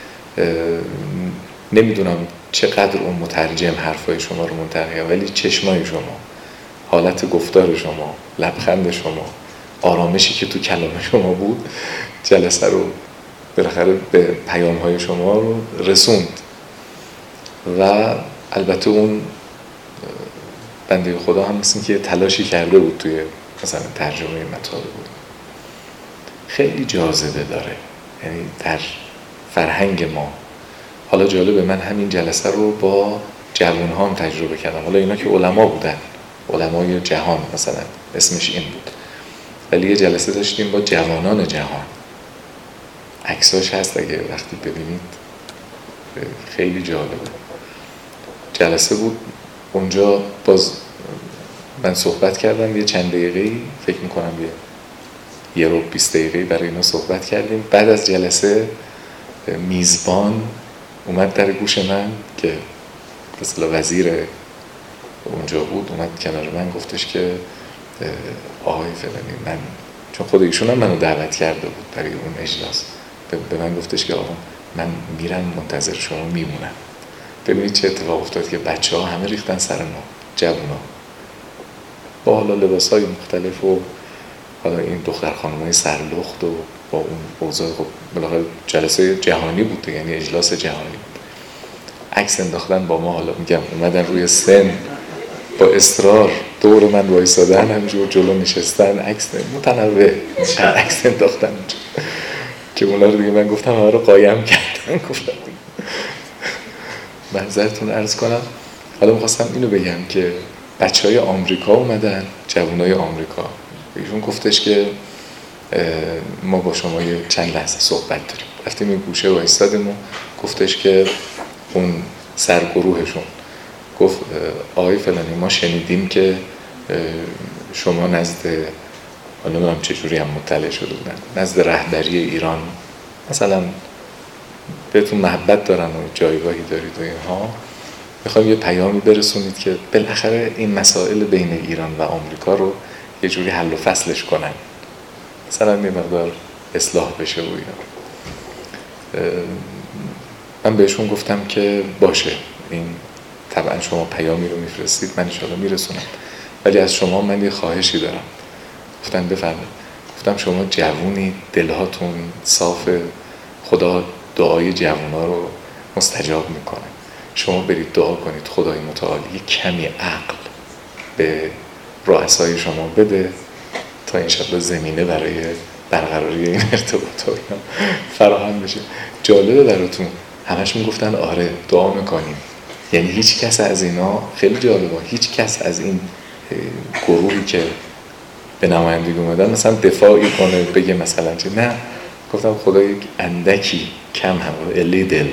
نمیدونم چقدر اون مترجم حرفای شما رو منتقل، ولی چشمای شما، حالت گفتار شما، لبخند شما، آرامشی که تو کلام شما بود، جلسه رو بالاخره به پیام‌های شما رو رسوند. و البته اون بنده خدا هم مثل که تلاشی کرده بود توی مثلا ترجمه مطالب بود. خیلی جاذبه داره، یعنی در فرهنگ ما. حالا جالبه، من همین جلسه رو با جوان‌ها هم تجربه کردم. حالا اینا که علما بودن، علمای جهان مثلا اسمش این بود، ولی یه جلسه داشتیم با جوانان جهان. عکساش هست اگه وقتی ببینید، خیلی جالبه. جلسه بود اونجا، باز من صحبت کردم یه چند دقیقه‌ای، فکر میکنم یه یه رو بیست دقیقه‌ای برای اینا صحبت کردیم. بعد از جلسه میزبان اومد در گوش من که مثلا وزیر اونجا بود، اومد کنار من گفتش که آقای فلانی، من چون خود ایشون هم منو دعوت کرده بود برای اون اجلاس، به من گفتش که آقا من میرم منتظر شما میمونم. ببینید چه اتفاق افتاد که بچه ها همه ریختن سر ما، جوونا، با حالا لباس های مختلف و حالا این دختر خانم های سرلخت و با اون اوضاع. خب بالاخره جلسه جهانی بود، یعنی اجلاس جهانی بود. عکس انداختن با ما، حالا میگم اومدن روی سن با اصرار دور من وایسادن، همینجور جلو نشستن، عکس متنوع عکس انداختن که اونا رو دیگه من گفتم همه رو قایم کردن. گفتم منظرتون عرض کنم. حالا میخواستم اینو بگم که بچه های آمریکا اومدن، جوانای آمریکا، ایشون گفتش که ما با شما یه چند لحظه صحبت داریم. رفتیم این گوشه وایسادیم و گفتش که اون سرگروهشون گفت آقای فلانی، ما شنیدیم که شما نزد، نمیدونم چجوری هم مطلع شده بودن، نزد رهبری ایران مثلا بهتون محبت دارن و جایگاهی دارید و اینها، میخوایم یه پیامی برسونید که بالاخره این مسائل بین ایران و آمریکا رو یه جوری حل و فصلش کنن، مثلا یه مقدار اصلاح بشه و اینا. من بهشون گفتم که باشه، این طبعا شما پیامی رو میفرستید، من انشاءالله میرسونم، ولی از شما من یه خواهشی دارم. گفتن بفرمایید. گفتم شما جوونی، دلهاتون صاف، خدا دعای جوونا رو مستجاب میکنه. شما برید دعا کنید خدای متعال یه کمی عقل به رؤسای شما بده تا انشاءالله زمینه برای برقراری این ارتباطات فراهم بشه. جالبه براتون همش میگفتن آره دعا میکنیم، یعنی هیچ کس از اینا، خیلی جالبه، هیچ کس از این گروهی که به نمایندگی اومدن مثلا دفاعی کنه بگه مثلا چه، نه، گفتم خدا یک اندکی کم هم الی دل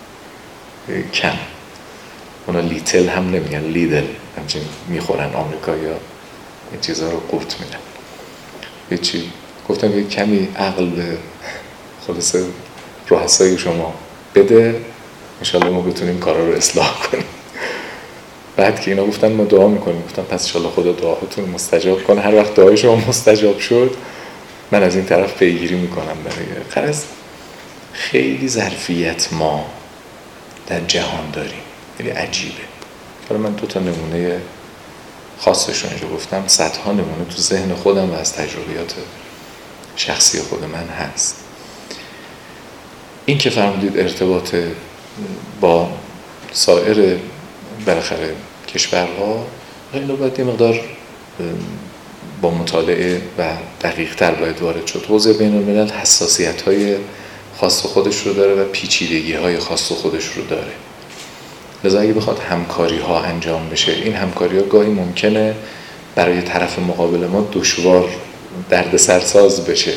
کم، اونا لیتل هم نمیگن لیدل، همچنین میخورن آمریکایی ها این چیزها رو قورت میدن. یه چی گفتم یک کمی عقل به خلاصه رؤسای شما بده، انشالله ما بتونیم کارا رو اصلاح کنیم. بعد که اینا گفتن ما دعا میکنیم، گفتم پس انشالله خدا دعاهاتون مستجاب کنه. هر وقت دعای شما مستجاب شد من از این طرف پیگیری میکنم برای قرض. خیلی ظرفیت ما در جهان داریم، خیلی عجیبه. حالا من دو تا نمونه خاصش رو اینجا گفتم، صدها نمونه تو ذهن خودم و از تجربیات شخصی خود من هست. این که فرمودید ارتباط با سایر بالاخره کشورها، خیلی باید یه مقدار با مطالعه و دقیق تر باید وارد شد. حوزه بین الملل حساسیت های خاص خودش رو داره و پیچیدگی های خاص خودش رو داره. لذا اگه بخواد همکاری ها انجام بشه، این همکاری ها گاهی ممکنه برای طرف مقابل ما دشوار دردسرساز بشه.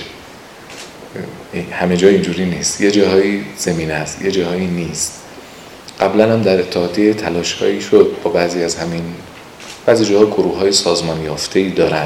همه جای اینجوری نیست، یه جاهایی زمینه است، یه جاهایی نیست. قبلا هم در اتحادیه تلاش هایی شد با بعضی از همین، بعضی جاها گروه های سازمان یافته‌ای دارن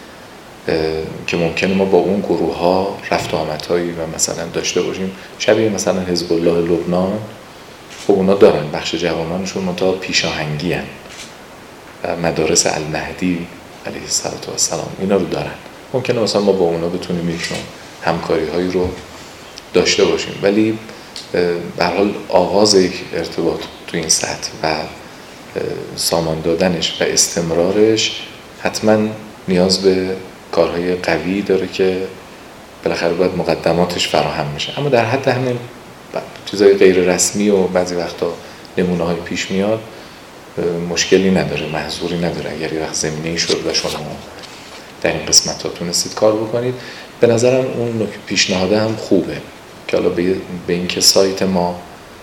که ممکنه ما با اون گروه ها رفت آمدهایی و مثلا داشته باشیم، شبیه مثلا حزب الله لبنان. خب اونا دارن بخش جوانانشون منتها پیشاهنگی هن و مدارس المهدی علیه السلام اینا رو دارن. ممکنه مثلا ما با اونا بتونیم یک همکاری هایی رو داشته باشیم، ولی به هر حال آغاز یک ارتباط تو این سطح و سامان دادنش و استمرارش حتما نیاز به کارهای قوی داره که بالاخره باید مقدماتش فراهم میشه. اما در حد همین چیزای غیر رسمی و بعضی وقتا نمونه های پیش میاد، مشکلی نداره، محظوری نداره اگر یه وقت زمینه‌ای شد و شما در این قسمت ها تونستید کار بکنید. به نظرم اون پیشنهاده هم خوبه که حالا به اینکه سایت ما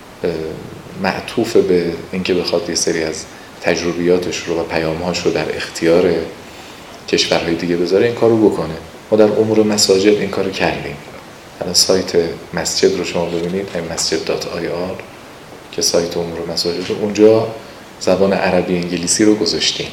معطوف به اینکه بخواد یه سری از تجربیاتش رو و پیام‌هاش رو در اختیار کشورهای دیگه بذاره، این کارو بکنه. ما در امور مساجد این کارو کردیم. الان سایت مسجد رو شما ببینید، این مسجد دات آی آر که سایت امور مساجد رو، اونجا زبان عربی انگلیسی رو گذاشتیم.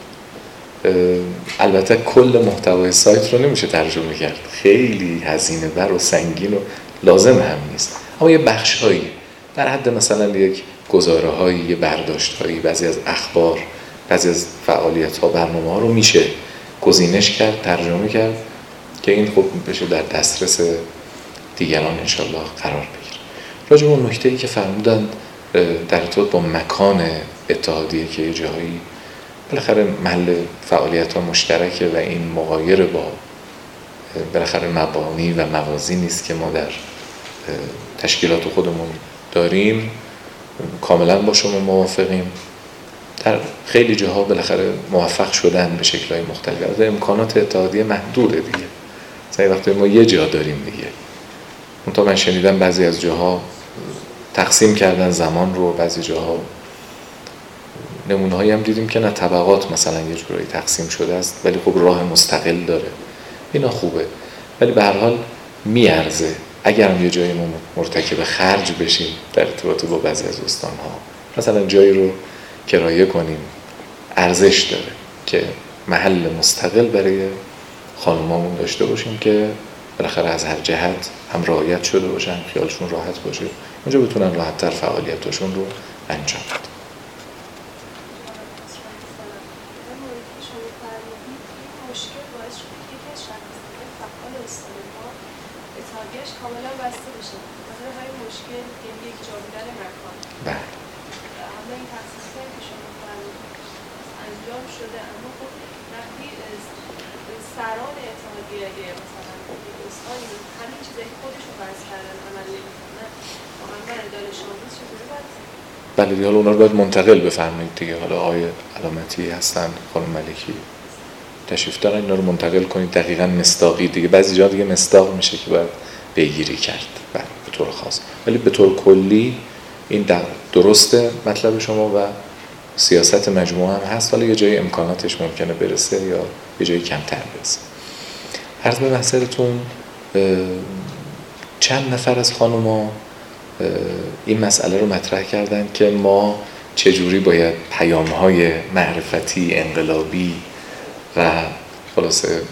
البته کل محتوای سایت رو نمیشه ترجمه کرد، خیلی هزینه بر و سنگین و لازم هم نیست، اما یه بخش هایی در حد مثلا یک گزاره هایی، یه برداشت هایی، بعضی از اخبار، بعضی از فعالیت ها، برنامه ها رو میشه گزینش کرد، ترجمه کرد که این خب بشه در دسترس دیگران انشالله قرار بگیره. راجع به اون نکته‌ای که فرمودن در ارتباط با مکان اتحادیه که یه جایی بالاخره محل فعالیت ها مشترکه و این مغایر با بالاخره مبانی و موازی نیست که ما در تشکیلات خودمون داریم، کاملا با شما موافقیم. در خیلی جاها بالاخره موفق شدن به شکل‌های مختلف، امکانات اتحادیه محدوده دیگه، مثلا وقتی ما یه جا داریم دیگه. منتها من شنیدم بعضی از جاها تقسیم کردن زمان رو، بعضی جاها نمونه هایی هم دیدیم که نه طبقات مثلا یه جورایی تقسیم شده است ولی خب راه مستقل داره. اینا خوبه، ولی به هر حال میارزه اگر هم یه جایی ما مرتکب خرج بشیم در ارتباط با بعضی از استان‌ها، مثلا جایی رو کرایه کنیم، ارزش داره که محل مستقل برای خانمامون داشته باشیم که بالاخره از هر جهت هم رعایت شده باشن، خیالشون راحت باشه، اونجا بتونن راحت‌تر فعالیتاشون رو انجام بدن. حالا این تخصیصی که شما فرمودید انجام شده، اما خب وقتی سران اتحادیه اگه مثلا استانی همین چیزایی که خودشون فرض کردن عمل نمی‌کنن، واقعا دانش آموز چطوری باید؟ بله دیگه، حالا اونا رو باید منتقل بفرمایید دیگه. حالا آقای علامتی هستن، خانم ملکی تشریف دارن، اینا رو منتقل کنید دقیقاً مصداقی دیگه. بعضی جا دیگه مصداق میشه که باید پیگیری کرد بله به طور خاص، ولی به طور کلی این درسته مطلب شما و سیاست مجموعه هم هست، ولی یه جایی امکاناتش ممکنه برسه یا یه جایی کمتر برسه. عرض به محضرتون چند نفر از خانوما این مسئله رو مطرح کردن که ما چجوری باید پیام‌های معرفتی، انقلابی و خلاصه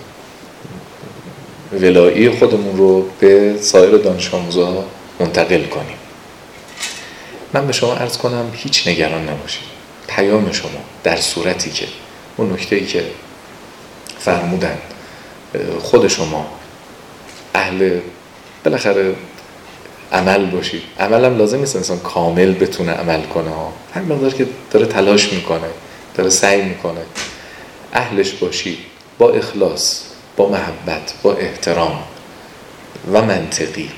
ولایی خودمون رو به سایر دانش آموزها منتقل کنیم. من به شما عرض کنم هیچ نگران نباشید. پیام شما در صورتی که اون نکته‌ای که فرمودن خود شما اهل بالاخره عمل باشید. عمل هم لازم نیست انسان کامل بتونه عمل کنه ها، همین مقدار که داره تلاش میکنه، داره سعی میکنه، اهلش باشید، با اخلاص، با محبت، با احترام و منطقی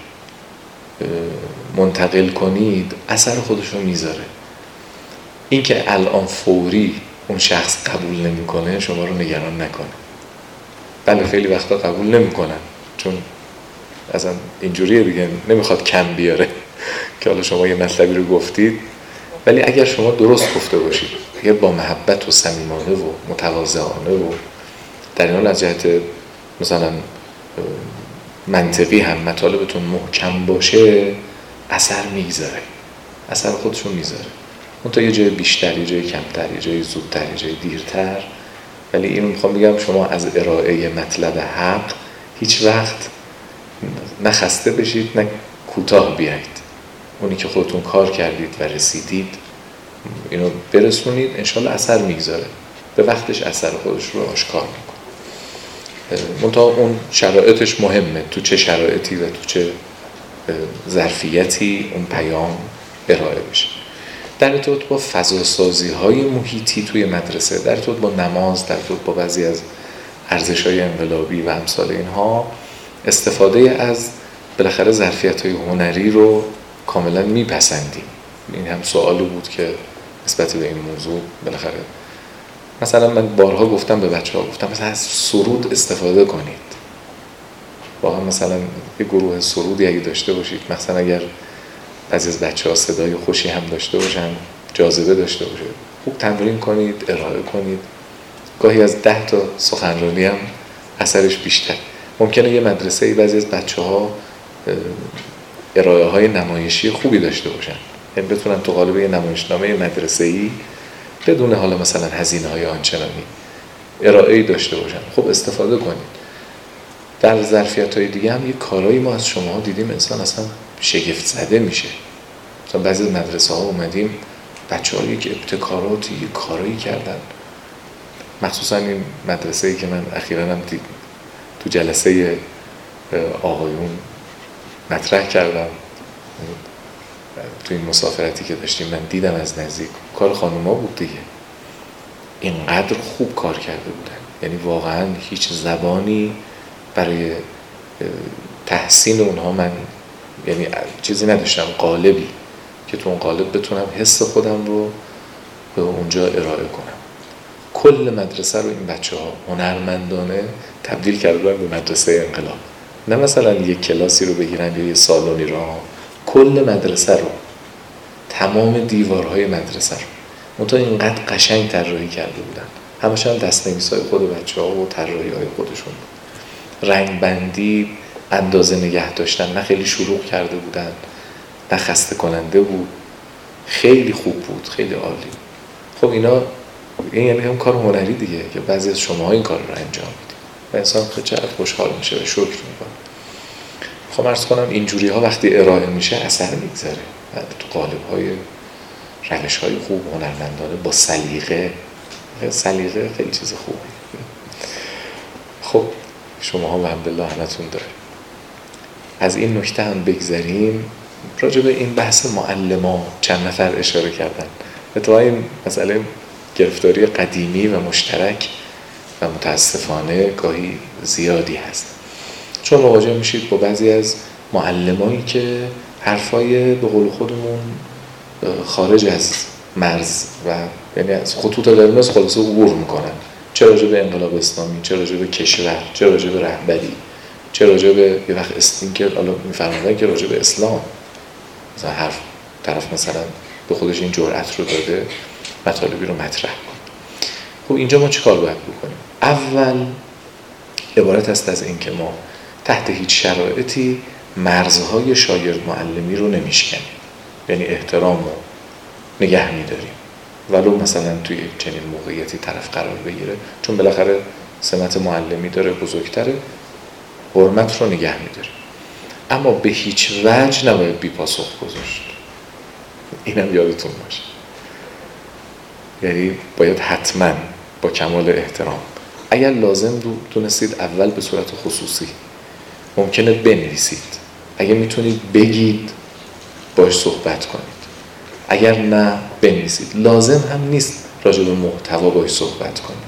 منتقل کنید، اثر خودش رو میذاره. این که الان فوری اون شخص قبول نمیکنه شما رو نگران نکنه. بله خیلی وقتا قبول نمیکنن چون اصلا اینجوریه دیگه، نمیخواد کم بیاره که حالا شما یه مطلبی رو گفتید، ولی اگر شما درست گفته باشید، اگر با محبت و صمیمانه و متواضعانه و در این حال از جهت مثلا منطقی هم مطالبتون محکم باشه، اثر میگذاره، اثر خودشون میذاره. اون تا یه جای بیشتر، یه جای کمتر، یه جای زودتر، یه جای دیرتر، ولی اینو میخوام بگم شما از ارائه مطلب حق هیچ وقت نه خسته بشید نه کوتاه بیایید. اونی که خودتون کار کردید و رسیدید اینو برسونید، انشالله اثر میگذاره، به وقتش اثر خودش رو آشکار میکنه. منتها اون شرایطش مهمه، تو چه شرایطی و تو چه ظرفیتی اون پیام ارائه بشه. در ارتباط با فضاسازی های محیطی توی مدرسه، در ارتباط با نماز، در ارتباط با بعضی از ارزش های انقلابی و امثال اینها، استفاده از بالاخره ظرفیت های هنری رو کاملا میپسندیم. این هم سوالی بود که نسبت به این موضوع بالاخره مثلا من بارها گفتم به بچه ها، گفتم مثلا از سرود استفاده کنید. واقعا مثلا یه گروه سرودی اگه داشته باشید، مثلا اگر بعضی از بچه ها صدای خوشی هم داشته باشن، جاذبه داشته باشه، خوب تمرین کنید، ارائه کنید. گاهی از ده تا سخنرانی هم اثرش بیشتر. ممکنه یه مدرسه بعضی از بچه ها ارائه های نمایشی خوبی داشته باشن، یعنی بتونن تو قالب یه نمایشنامه مدرسه‌ای بدون حالا مثلا هزینه های آنچنانی ارائه‌ای داشته باشن. خب استفاده کنید. در ظرفیت های دیگه هم یه کارایی ما از شما دیدیم انسان اصلا شگفت زده میشه. مثلا بعضی از مدرسه ها اومدیم بچه ها یک ابتکاراتی، یک کارایی کردن. مخصوصا این مدرسه‌ای که من اخیراً هم دید تو جلسه آقایون مطرح کردم، تو این مسافرتی که داشتیم من دیدم از نزدیک، کار خانوما بود دیگه. اینقدر خوب کار کرده بودن، یعنی واقعاً هیچ زبانی برای تحسین اونها من یعنی چیزی نداشتم، قالبی که تو اون قالب بتونم حس خودم رو به اونجا ارائه کنم. کل مدرسه رو این بچه ها هنرمندانه تبدیل کردن به مدرسه انقلاب. نه مثلا یک کلاسی رو بگیرن یا یه سالونی رو، کل مدرسه رو، تمام دیوارهای مدرسه رو منتها اینقدر قشنگ طراحی کرده بودن. همش هم دست‌نویس‌های خود بچه‌ها و طراحی‌های خودشون بود. رنگ بندی، اندازه نگه داشتن، نه خیلی شلوغ کرده بودن نه خسته کننده بود، خیلی خوب بود، خیلی عالی. خب اینا این یعنی هم کار هنری دیگه که بعضی از شما این کار رو انجام میدید و انسان خیلی چقدر خوشحال میشه و شکر میکنه. خب عرض کنم اینجوری ها وقتی ارائه میشه اثر میگذاره تو قالب های روش های خوب هنرمندانه با سلیقه. سلیقه خیلی چیز خوبی. خب شما ها الحمدلله همتون دارید. از این نکته هم بگذریم. راجع به این بحث معلما چند نفر اشاره کردن. اتفاقا این مسئله گرفتاری قدیمی و مشترک و متاسفانه گاهی زیادی هست، چون مواجه میشید با بعضی از معلمایی که حرفای به قول خودمون خارج از مرز و یعنی از خطوط قرمز خلاصه عبور میکنن، چه راجع به انقلاب اسلامی، چه راجع به کشور، چه راجع به رهبری، چه راجع به یه وقت استین که حالا میفرمایند که راجع به اسلام مثلا حرف طرف مثلا به خودش این جرأت رو داده مطالبی رو مطرح کنه. خب اینجا ما چیکار باید بکنیم؟ اول عبارت است از این که ما تحت هیچ شرایطی مرزهای شاگرد معلمی رو نمیشکنیم، یعنی احترام رو نگه میداریم ولو مثلا توی چنین موقعیتی طرف قرار بگیره، چون بالاخره سمت معلمی داره، بزرگتره، حرمت رو نگه میداریم. اما به هیچ وجه نباید بی پاسخ گذاشت، اینم یادتون باشه. یعنی باید حتما با کمال احترام، اگر لازم دونستید اول به صورت خصوصی ممکنه بنویسید، اگر میتونید بگید باش صحبت کنید، اگر نه بنویسید. لازم هم نیست راجع به محتوا باش صحبت کنید،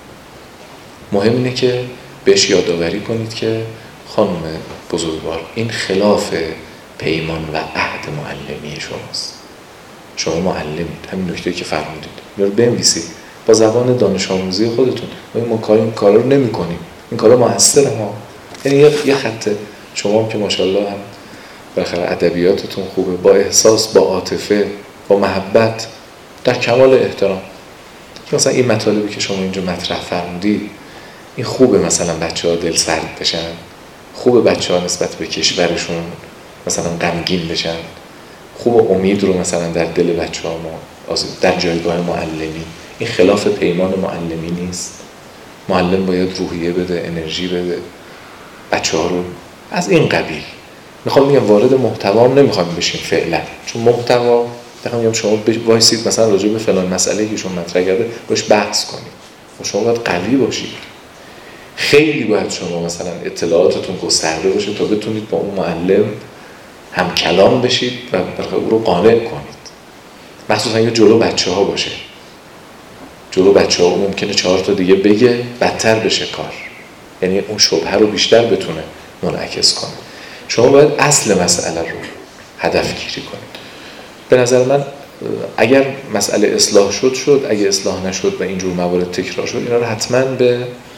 مهم اینه که بهش یادآوری کنید که خانم بزرگوار این خلاف پیمان و عهد معلمی شماست، شما معلمید، همین نکته که فرمودید اینا رو بنویسید با زبان دانش آموزی خودتون. ما کار این کارا رو نمی‌کنیم، این کارا موثره ها، یعنی یه خط شما که ماشاءالله هم بالاخره ادبیاتتون خوبه، با احساس، با عاطفه، با محبت، در کمال احترام. مثلا این مطالبی که شما اینجا مطرح فرمودید این خوبه، مثلا بچه‌ها دل سرد بشن، خوبه بچه‌ها نسبت به کشورشون مثلا غمگین بشن، خوبه امید رو مثلا در دل بچه‌ها ما در جایگاه معلمی. این خلاف پیمان معلمی نیست. معلم باید روحیه بده، انرژی بده بچه‌ها رو از این قبیل. میخوام میگم وارد محتوا نمیخوام بشیم فعلا، چون محتوا میخوام میگم شما وایسید مثلا راجع به فلان مسئله که شما مطرح کرده باش بحث کنید و شما باید قوی باشید، خیلی باید شما مثلا اطلاعاتتون گسترده باشه تا بتونید با اون معلم هم کلام بشید و برای او رو قانع کنید. مخصوصا یه جلو بچه‌ها باشه، جلو بچه‌ها ممکنه چهار تا دیگه بگه بدتر بشه کار، یعنی اون شبهه رو بیشتر بتونه منعکس کنه. شما باید اصل مسئله رو هدف گیری کنید. به نظر من اگر مسئله اصلاح شد شد، اگه اصلاح نشد و اینجور موارد تکرار شد، اینا رو حتما به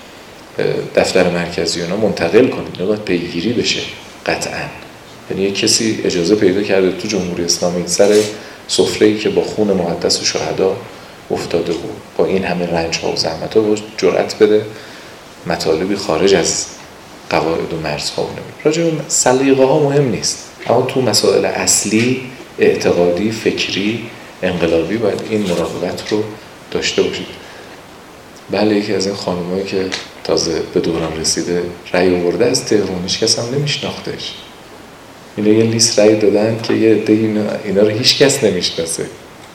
دفتر مرکزی اونا منتقل کنید، اینا باید پیگیری بشه قطعاً. یعنی یک کسی اجازه پیدا کرده تو جمهوری اسلامی سر سفره‌ای که با خون مقدس شهدا افتاده بود، با این همه رنج‌ها و زحمت‌ها باش جرأت بده مطالبی خارج از قواعد و مرزها و نمی‌دونم. راجع به سلیقه‌ها مهم نیست، اما تو مسائل اصلی اعتقادی، فکری، انقلابی باید این مراقبت رو داشته باشید. بله، یکی از این خانمایی که تازه به دوران رسیده رأی آورده از تهران، هیچ کس هم نمیشناختش. اینا یه لیست رأی دادن که یه عده اینا, اینا رو هیچ کس نمیشناسه.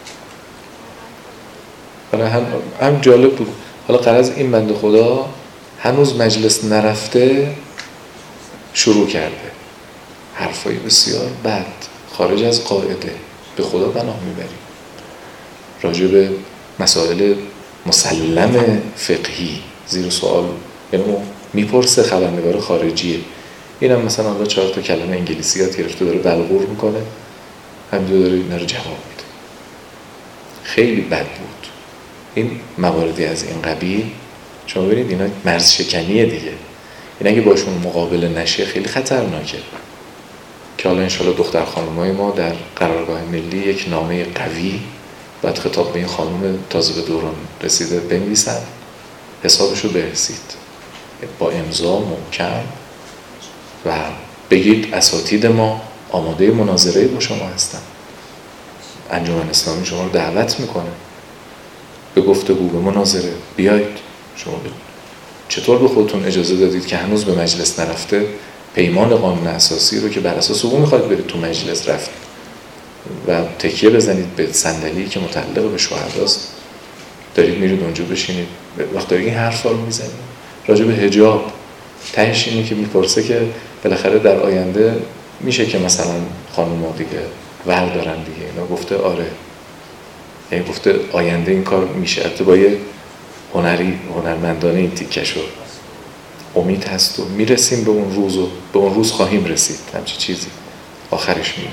برای هم هم جالب بود. حالا غرض این بنده خدا هنوز مجلس نرفته شروع کرده حرفای بسیار بد خارج از قاعده، به خدا پناه میبریم راجع به مسائل مسلم فقهی زیر سوال، یعنی میپرسه خبرنگار خارجیه، اینم مثلا حالا چهار تا کلمه انگلیسی یاد گرفته داره بلغور میکنه، همینجور داره اینا رو جواب میده. خیلی بد بود این مواردی از این قبیل. شما ببینید اینا مرز شکنیه دیگه، این اگه باشون مقابله نشه خیلی خطرناکه. که حالا انشالله دختر خانمای ما در قرارگاه ملی یک نامه قوی باید خطاب به این خانم تازه به دوران رسیده بنویسن، حسابشو برسید با امضا محکم و بگید اساتید ما آماده مناظره با شما هستن، انجمن اسلامی شما رو دعوت میکنه به گفتگو، به مناظره، بیایید. شما بید. چطور به خودتون اجازه دادید که هنوز به مجلس نرفته پیمان قانون اساسی رو که بر اساس اون میخواید برید تو مجلس رفت و تکیه بزنید به صندلی که متعلق به شهداست، دارید میرید اونجا بشینید وقتی این حرفا رو میزنید راجع به حجاب. تهش اینه که میپرسه که بالاخره در آینده میشه که مثلا خانوما دیگه ور دارن دیگه، اینا گفته آره یعنی گفته آینده این کار میشه، حتی با یه هنری هنرمندانه این تیکش رو امید هست و میرسیم به اون روز و به اون روز خواهیم رسید، همچی چیزی آخرش میگه.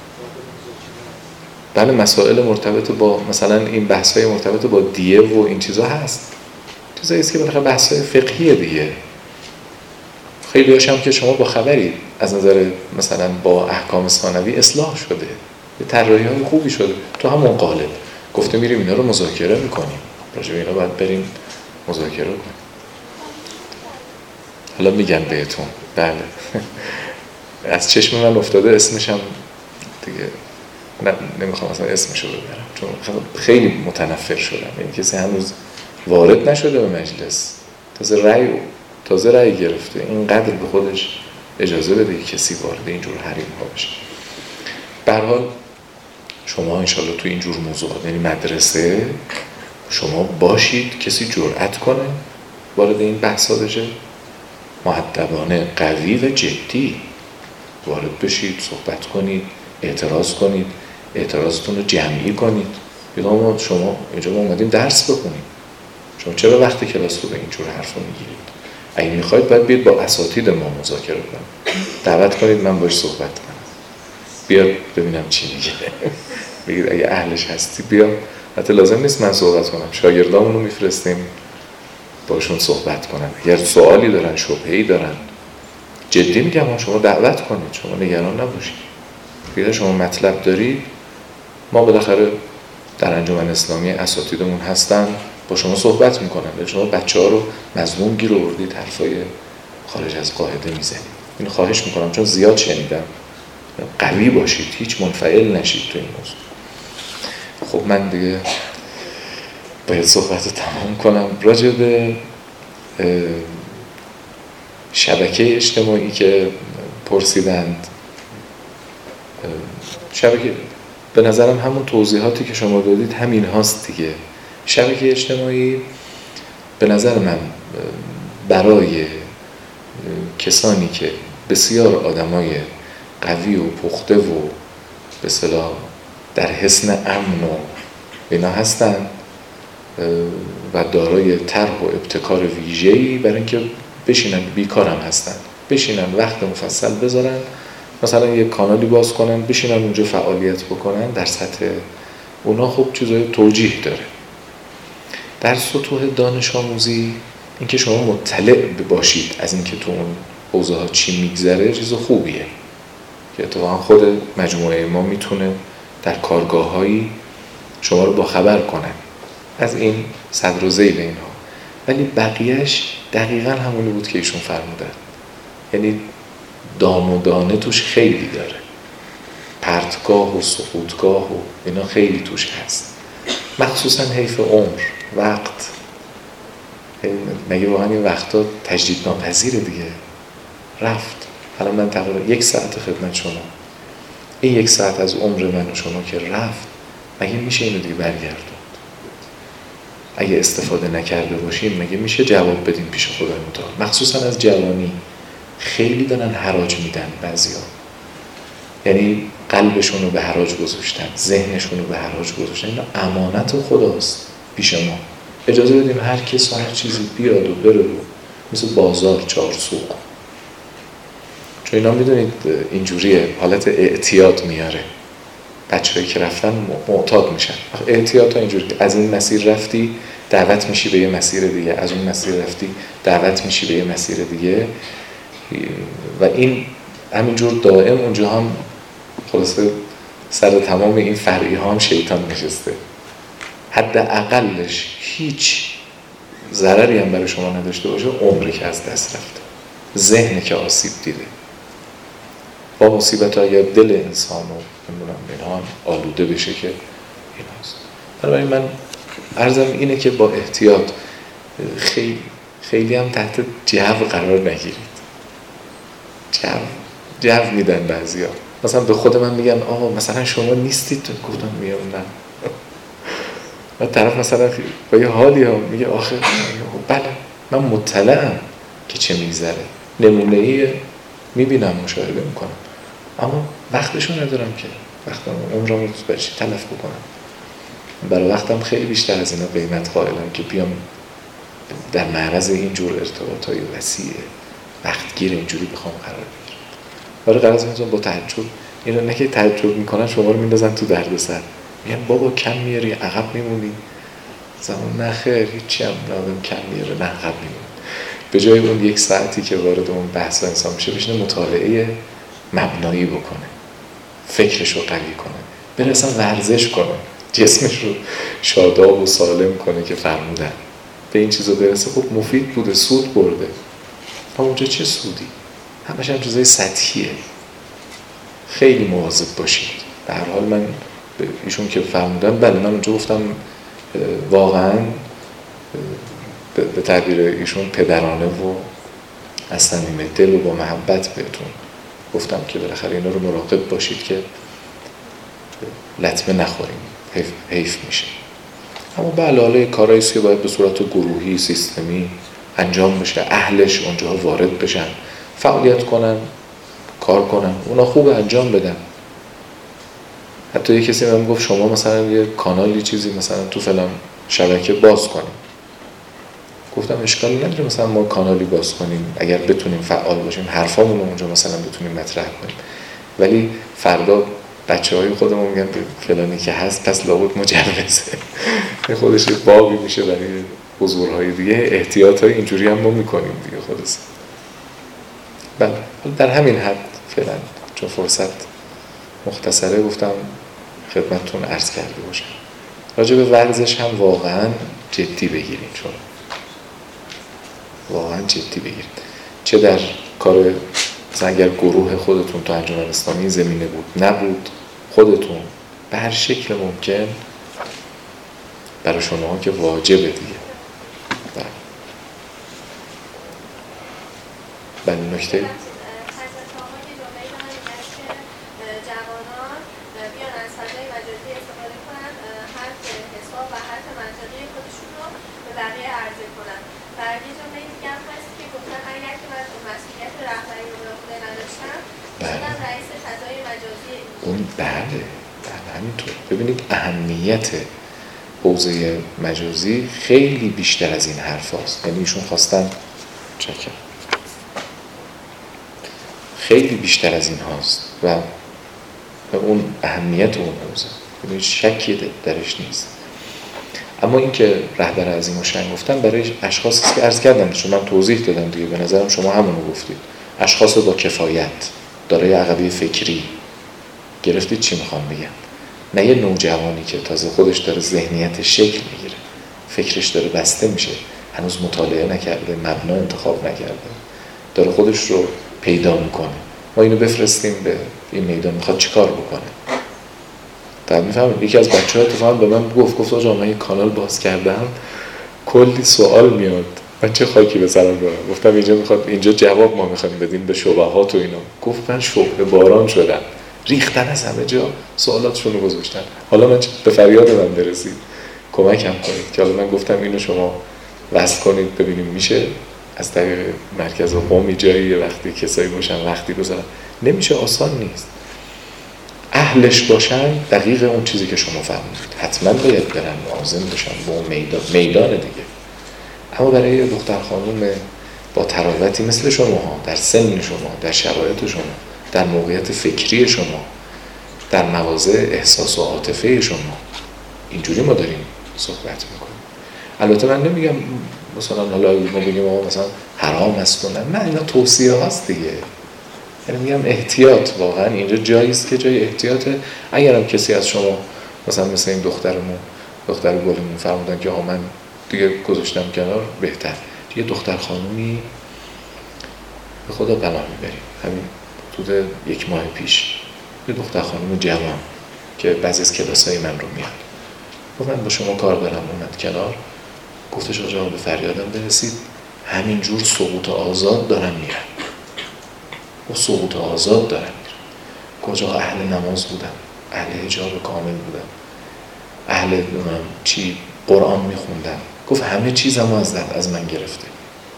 بله مسائل مرتبط با مثلا این بحث‌های مرتبط با دیه و این چیزا هست، چیزایی است که بالاخره بحث‌های فقهیه دیگه. خیلی هاشم که شما با خبری از نظر مثلا با احکام ثانوی اصلاح شده، یه طراحی‌های خوبی شده تو همون قالب، گفته میریم اینا رو مذاکره میکنیم، راجع به اینا باید بریم مذاکره کنیم. حالا میگم بهتون بله از چشم من افتاده، اسمش هم دیگه نه نمیخوام اصلا اسمشو ببرم چون خیلی متنفر شدم. این کسی هنوز وارد نشده به مجلس، تازه رأی تازه رأی گرفته، اینقدر به خودش اجازه بده کسی وارد اینجور حریم ها بشه. به هر حال شما انشالله تو اینجور موضوعات، یعنی مدرسه، شما باشید کسی جرأت کنه وارد این بحثا بشه، مؤدبانه قوی و جدی وارد بشید، صحبت کنید، اعتراض کنید، اعتراضتون رو جمعی کنید. بگم ما شما اینجا ما اومدیم درس بخونیم، شما چرا وقت کلاس رو به اینجور حرفا میگیرید؟ اگه میخواید باید بیاید با اساتید ما مذاکره کنید، دعوت کنید من باش صحبت کنم، بیاد ببینم چی میگه، بگید اگه اهلش هستی بیا. حتی لازم نیست من صحبت کنم، شاگردامون رو میفرستیم باشون صحبت کنن، اگر سوالی دارن، شبهه‌ای دارن، جدی میگم شما دعوت کنید، شما نگران نباشید. اگر شما مطلب دارید، ما بالاخره در انجمن اسلامی اساتیدمون هستن با شما صحبت میکنن. شما بچه‌ها رو مضمون گیر آوردید، حرفای خارج از قاعده میزنید. اینو خواهش میکنم چون زیاد شنیدم. قوی باشید، هیچ منفعل نشید تو این موضوع. خب من دیگه باید صحبت رو تمام کنم. راجع به شبکه اجتماعی که پرسیدند، شبکه به نظرم همون توضیحاتی که شما دادید همین هاست دیگه. شبکه اجتماعی به نظر من برای کسانی که بسیار آدمای قوی و پخته و به اصطلاح در حصن امن و اینا هستن و دارای طرح و ابتکار ویژه‌ای، برای اینکه بشینن، بیکارم هستن، بشینن وقت مفصل بذارن، مثلا یک کانالی باز کنن، بشینن اونجا فعالیت بکنن در سطح اونا. خب چیزای توجیه داره. در سطوح دانش آموزی اینکه شما مطلع باشید از اینکه تو اون حوزه ها چی میگذره چیز خوبیه که اتفاقا خود مجموعه ما میتونه در کارگاه‌هایی شما رو باخبر کنه از این صدر و ذیل اینها. ولی بقیهش دقیقاً همونی بود که ایشون فرمودن، یعنی دام و دانه توش خیلی داره، پرتگاه و سقوطگاه و اینا خیلی توش هست، مخصوصاً حیف عمر، وقت. مگه واقعا این وقتا تجدید ناپذیره دیگه، رفت. حالا من تقریبا یک ساعت خدمت شما، این یک ساعت از عمر من و شما که رفت، مگه میشه اینو دیگه برگردوند؟ اگه استفاده نکرده باشیم مگه میشه جواب بدیم پیش خدای متعال؟ مخصوصا از جوانی خیلی دارن حراج میدن بعضیا، یعنی قلبشون رو به حراج گذاشتن، ذهنشون رو به حراج گذاشتن. اینا امانت خداست پیش ما. اجازه بدیم هر کس و هر چیزی بیاد و بره، مثل بازار چارسوق. چون اینا میدونید اینجوریه، حالت اعتیاد میاره. بچه‌هایی که رفتن معتاد میشن. اعتیاد ها اینجوری، از این مسیر رفتی دعوت میشی به یه مسیر دیگه، از اون مسیر رفتی دعوت میشی به یه مسیر دیگه، و این همینجور دائم. اونجا هم خلاصه سر تمام این فرعی ها هم شیطان نشسته. حد اقلش هیچ ضرری هم برای شما نداشته باشه، عمری که از دست رفته، ذهنی که آسیب دیده. با مصیبت های دل انسان و نمیدونم اینها آلوده بشه که این هست. بنابراین من عرضم اینه که با احتیاط، خیلی خیلی هم تحت جو قرار نگیرید. جو جو میدن بعضیا، مثلا به خود من میگن آقا مثلا شما نیستید، گفتم میام نه. و طرف مثلا با یه حالی ها میگه آخه بله من مطلعم که چه میگذره، نمونه‌ای میبینم، مشاهده میکنم، اما وقتشو ندارم که وقتم عمرم رو برش تلف بکنم. برای وقتم خیلی بیشتر از اینا قیمت قائلم که بیام در معرض اینجور ارتباطای وسیع وقتگیر اینجوری بخوام قرار بگیرم. برای قرار میذارم با تعجب، اینا نه که تعجب میکنن شما رو میندازن تو دردسر، میگن بابا کم میاری عقب میمونی. زمان نه خیر هیچی هم نادم کم میاره نه عقب میمونی. به جای اون یک ساعتی که وارد اون بحث انسان میشه بشینه مطالعه مبنایی بکنه، فکرش رو قوی کنه، بره اصلا ورزش کنه، جسمش رو شاداب و سالم کنه که فرمودن به این چیزا برسه. خب مفید بوده، سود برده. اما اونجا چه سودی؟ همش هم چیزای سطحیه. خیلی مواظب باشید. به هر حال من به ایشون که فرمودن، بله من اونجا گفتم واقعا به تعبیر ایشون پدرانه و از صمیم دل و با محبت بهتون گفتم که بالاخره اینا رو مراقب باشید که لطمه نخوریم، حیف, حیف میشه. اما به علاوه کارهایی است که باید به صورت گروهی سیستمی انجام بشه، اهلش اونجا وارد بشن، فعالیت کنن، کار کنن، اونا خوب انجام بدن. حتی یه کسی من گفت شما مثلا یه کانالی چیزی مثلا تو فلان شبکه باز کنیم. گفتم اشکالی نداره مثلا ما کانالی باز کنیم اگر بتونیم فعال باشیم، حرفامون رو اونجا مثلا بتونیم مطرح کنیم، ولی فردا بچه‌های خودمون میگن فلانی که هست پس لابد مجوزه، خودش باقی میشه برای حضورهای دیگه. احتیاطای اینجوری هم ما میکنیم دیگه خودش. بله در همین حد فعلا چون فرصت مختصره گفتم خدمتتون عرض کرده باشم. راجع به ورزش هم واقعا جدی بگیرید، چون واقعا جدی بگیرید. چه در کار مثلا اگر گروه خودتون تو انجمن اسلامی زمینه بود نبود، خودتون به هر شکل ممکن برای شما که واجبه دیگه. بله نکته اون بله بله همینطور. ببینید اهمیت حوزه مجازی خیلی بیشتر از این حرف هاست. یعنی ایشون خواستن چکر خیلی بیشتر از این هاست و اون اهمیت اون حوزه یعنی شکی درش نیست. اما این که رهبر عظیم و شنگ گفتن برای اشخاصی که عرض کردم، چون من توضیح دادم دیگه، به نظرم شما همونو گفتید، اشخاص با کفایت، دارای عقبه فکری. گرفتید چی میخوام بگم؟ نه یه نوجوانی که تازه خودش داره ذهنیت شکل میگیره، فکرش داره بسته میشه، هنوز مطالعه نکرده، مبنا انتخاب نکرده، داره خودش رو پیدا میکنه. ما اینو بفرستیم به این میدان میخواد چیکار بکنه؟ تا میفهمید یکی از بچه‌ها اتفاقا به من گفت گفت آقا من یه کانال باز کردم کلی سوال میاد، من چه خاکی به سرم رو. گفتم اینجا میخواد اینجا جواب ما میخوایم بدیم به شبهات و اینا. گفت من شبهه باران شدم، ریختن از همه جا سوالاتشون رو گذاشتن. حالا من به فریاد من برسید کمکم کنید که حالا من گفتم اینو شما وصل کنید ببینیم میشه از طریق مرکز قومی جایی وقتی کسایی باشن وقتی بذارن. نمیشه، آسان نیست. اهلش باشن دقیق اون چیزی که شما فرمودید حتما باید برن معاون بشن با اون میدان میدان دیگه. اما برای دختر خانم با تراوتی مثل شما، در سن شما، در شرایط شما، در موقعیت فکری شما، در مواضع احساس و عاطفه شما، اینجوری ما داریم صحبت میکنیم. البته من نمیگم مثلا حالا ما بگیم آقا مثلا حرام است و نه، نه اینا توصیه هاست دیگه. یعنی میگم احتیاط، واقعا اینجا جایی است که جای احتیاطه. اگرم کسی از شما مثلا مثل این دخترمون دختر گلمون فرمودن که آقا من دیگه گذاشتم کنار، بهتر یه دختر خانومی به خدا پناه میبریم. همین حدود یک ماه پیش یه دختر خانوم جوان که بعضی از کلاسای من رو میاد گفت من با شما کار دارم، اومد کنار گفتش آقا به فریادم برسید، همینجور سقوط آزاد دارم میرم و سقوط آزاد دارم میرم. کجا اهل نماز بودم، اهل حجاب کامل بودم، اهل چی قرآن میخوندم. گفت همه چیزم از از من گرفته،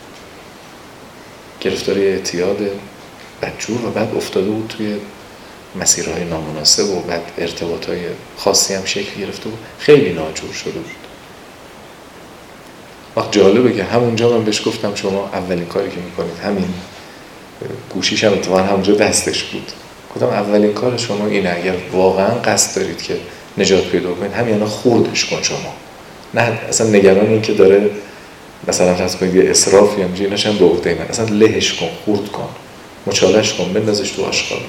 گرفتاری اعتیاد بدجور و بعد افتاده بود توی مسیرهای نامناسب و بعد ارتباطهای خاصی هم شکل گرفته بود، خیلی ناجور شده بود. وقت جالبه که همونجا من بهش گفتم شما اولین کاری که میکنید همین، گوشیش هم اتفاقا همونجا دستش بود، گفتم اولین کار شما اینه اگر واقعا قصد دارید که نجات پیدا کنید همین الان خوردش کن شما، نه اصلا نگران این که داره مثلا فرض کنید یه اسراف یا ایناش هم به عهده من، اصلا لهش کن، خورد کن، مچالش کن، بندازش تو آشغال،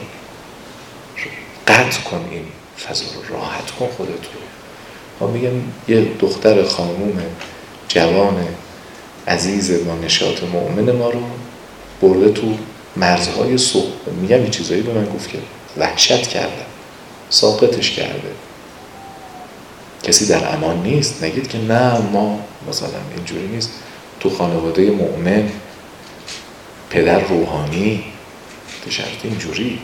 قطع کن این فضا رو، راحت کن خودت رو. ما میگم یه دختر خانوم جوان عزیز با نشاط مؤمن ما رو برده تو مرزهای سوء، میگم یه چیزایی به من گفت که وحشت کرده، ساقطش کرده. کسی در امان نیست، نگید که نه ما مثلا اینجوری نیست، تو خانواده مؤمن پدر روحانی به شرط اینجوری،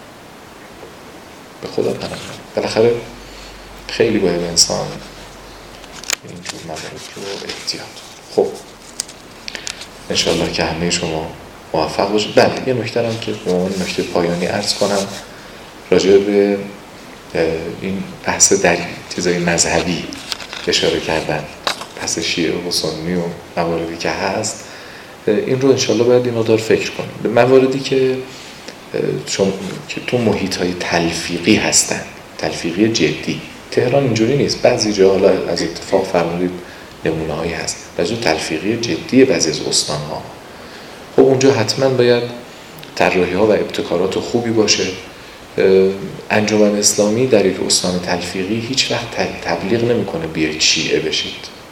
به خدا پناه. بالاخره خیلی باید انسان اینجور موارد رو احتیاط. خب انشالله که همه شما موفق باشید. بله یه نکته هم که به عنوان نکته پایانی عرض کنم راجع به این بحث در چیزای مذهبی اشاره کردن، بحث شیعه و سنی و مواردی که هست، این رو انشالله باید این رو دار فکر کنیم. به مواردی که چون که تو محیط‌های تلفیقی هستن، تلفیقی جدی، تهران اینجوری نیست، بعضی جا حالا از اتفاق فرمودید نمونه‌هایی هست، بعضی تلفیقی جدی بعضی از استان‌ها، خب اونجا حتما باید طراحی‌ها و ابتکارات خوبی باشه. انجمن اسلامی در یک استان تلفیقی هیچ وقت تبلیغ نمی‌کنه بیایید شیعه بشید.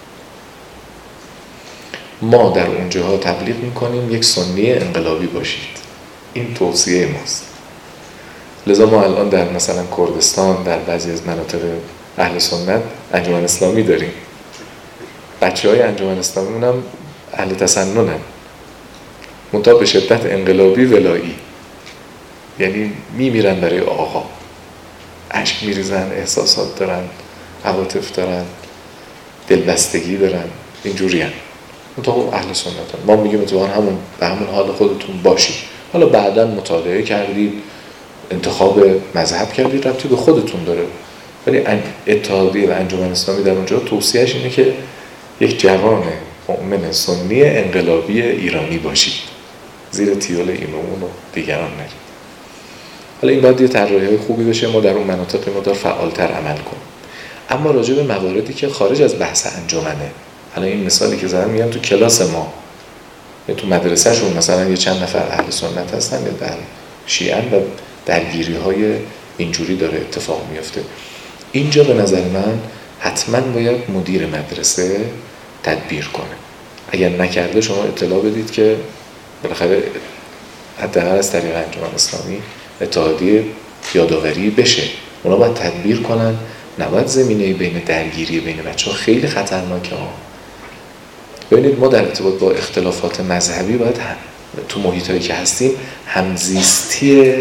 ما در اونجاها تبلیغ می‌کنیم یک سنی انقلابی باشید. این توصیه ماست. لذا ما الان در مثلا کردستان در بعضی از مناطق اهل سنت انجمن اسلامی داریم. بچه‌های انجمن اسلامی اونم اهل تسننن. منتها به شدت انقلابی ولایی. یعنی میمیرن برای آقا. اشک میریزن، احساسات دارن، عواطف دارن، دلبستگی دارن، اینجوری هن. منتها اهل سنت هن. ما میگیم اتفاقا همون به همون حال خودتون باشید. حالا بعداً مطالعه کردید، انتخاب مذهب کردید، ربطی به خودتون داره. ولی اتحادیه و انجمن اسلامی در اونجا توصیهش اینه که یک جوان مؤمن سنی انقلابی ایرانی باشید. زیر تیول این و اون و دیگران نرید. حالا این باید یه طراحی‌های خوبی بشه، ما در اون مناطق مقدار فعالتر عمل کنیم. اما راجع به مواردی که خارج از بحث انجمنه، حالا این مثالی که زدم میگم تو کلاس ما یا تو مدرسه‌شون مثلا یه چند نفر اهل سنت هستن یا در شیعه و درگیری‌های اینجوری داره اتفاق میفته. اینجا به نظر من حتما باید مدیر مدرسه تدبیر کنه. اگر نکرده شما اطلاع بدید که بالاخره حداقل از طریق انجمن اسلامی اتحادیه یادآوری بشه. اونا باید تدبیر کنن، نباید زمینه بین درگیری بین بچه‌ها خیلی خطرناکه ها. ببینید ما در ارتباط با اختلافات مذهبی باید هم تو محیطایی که هستیم همزیستی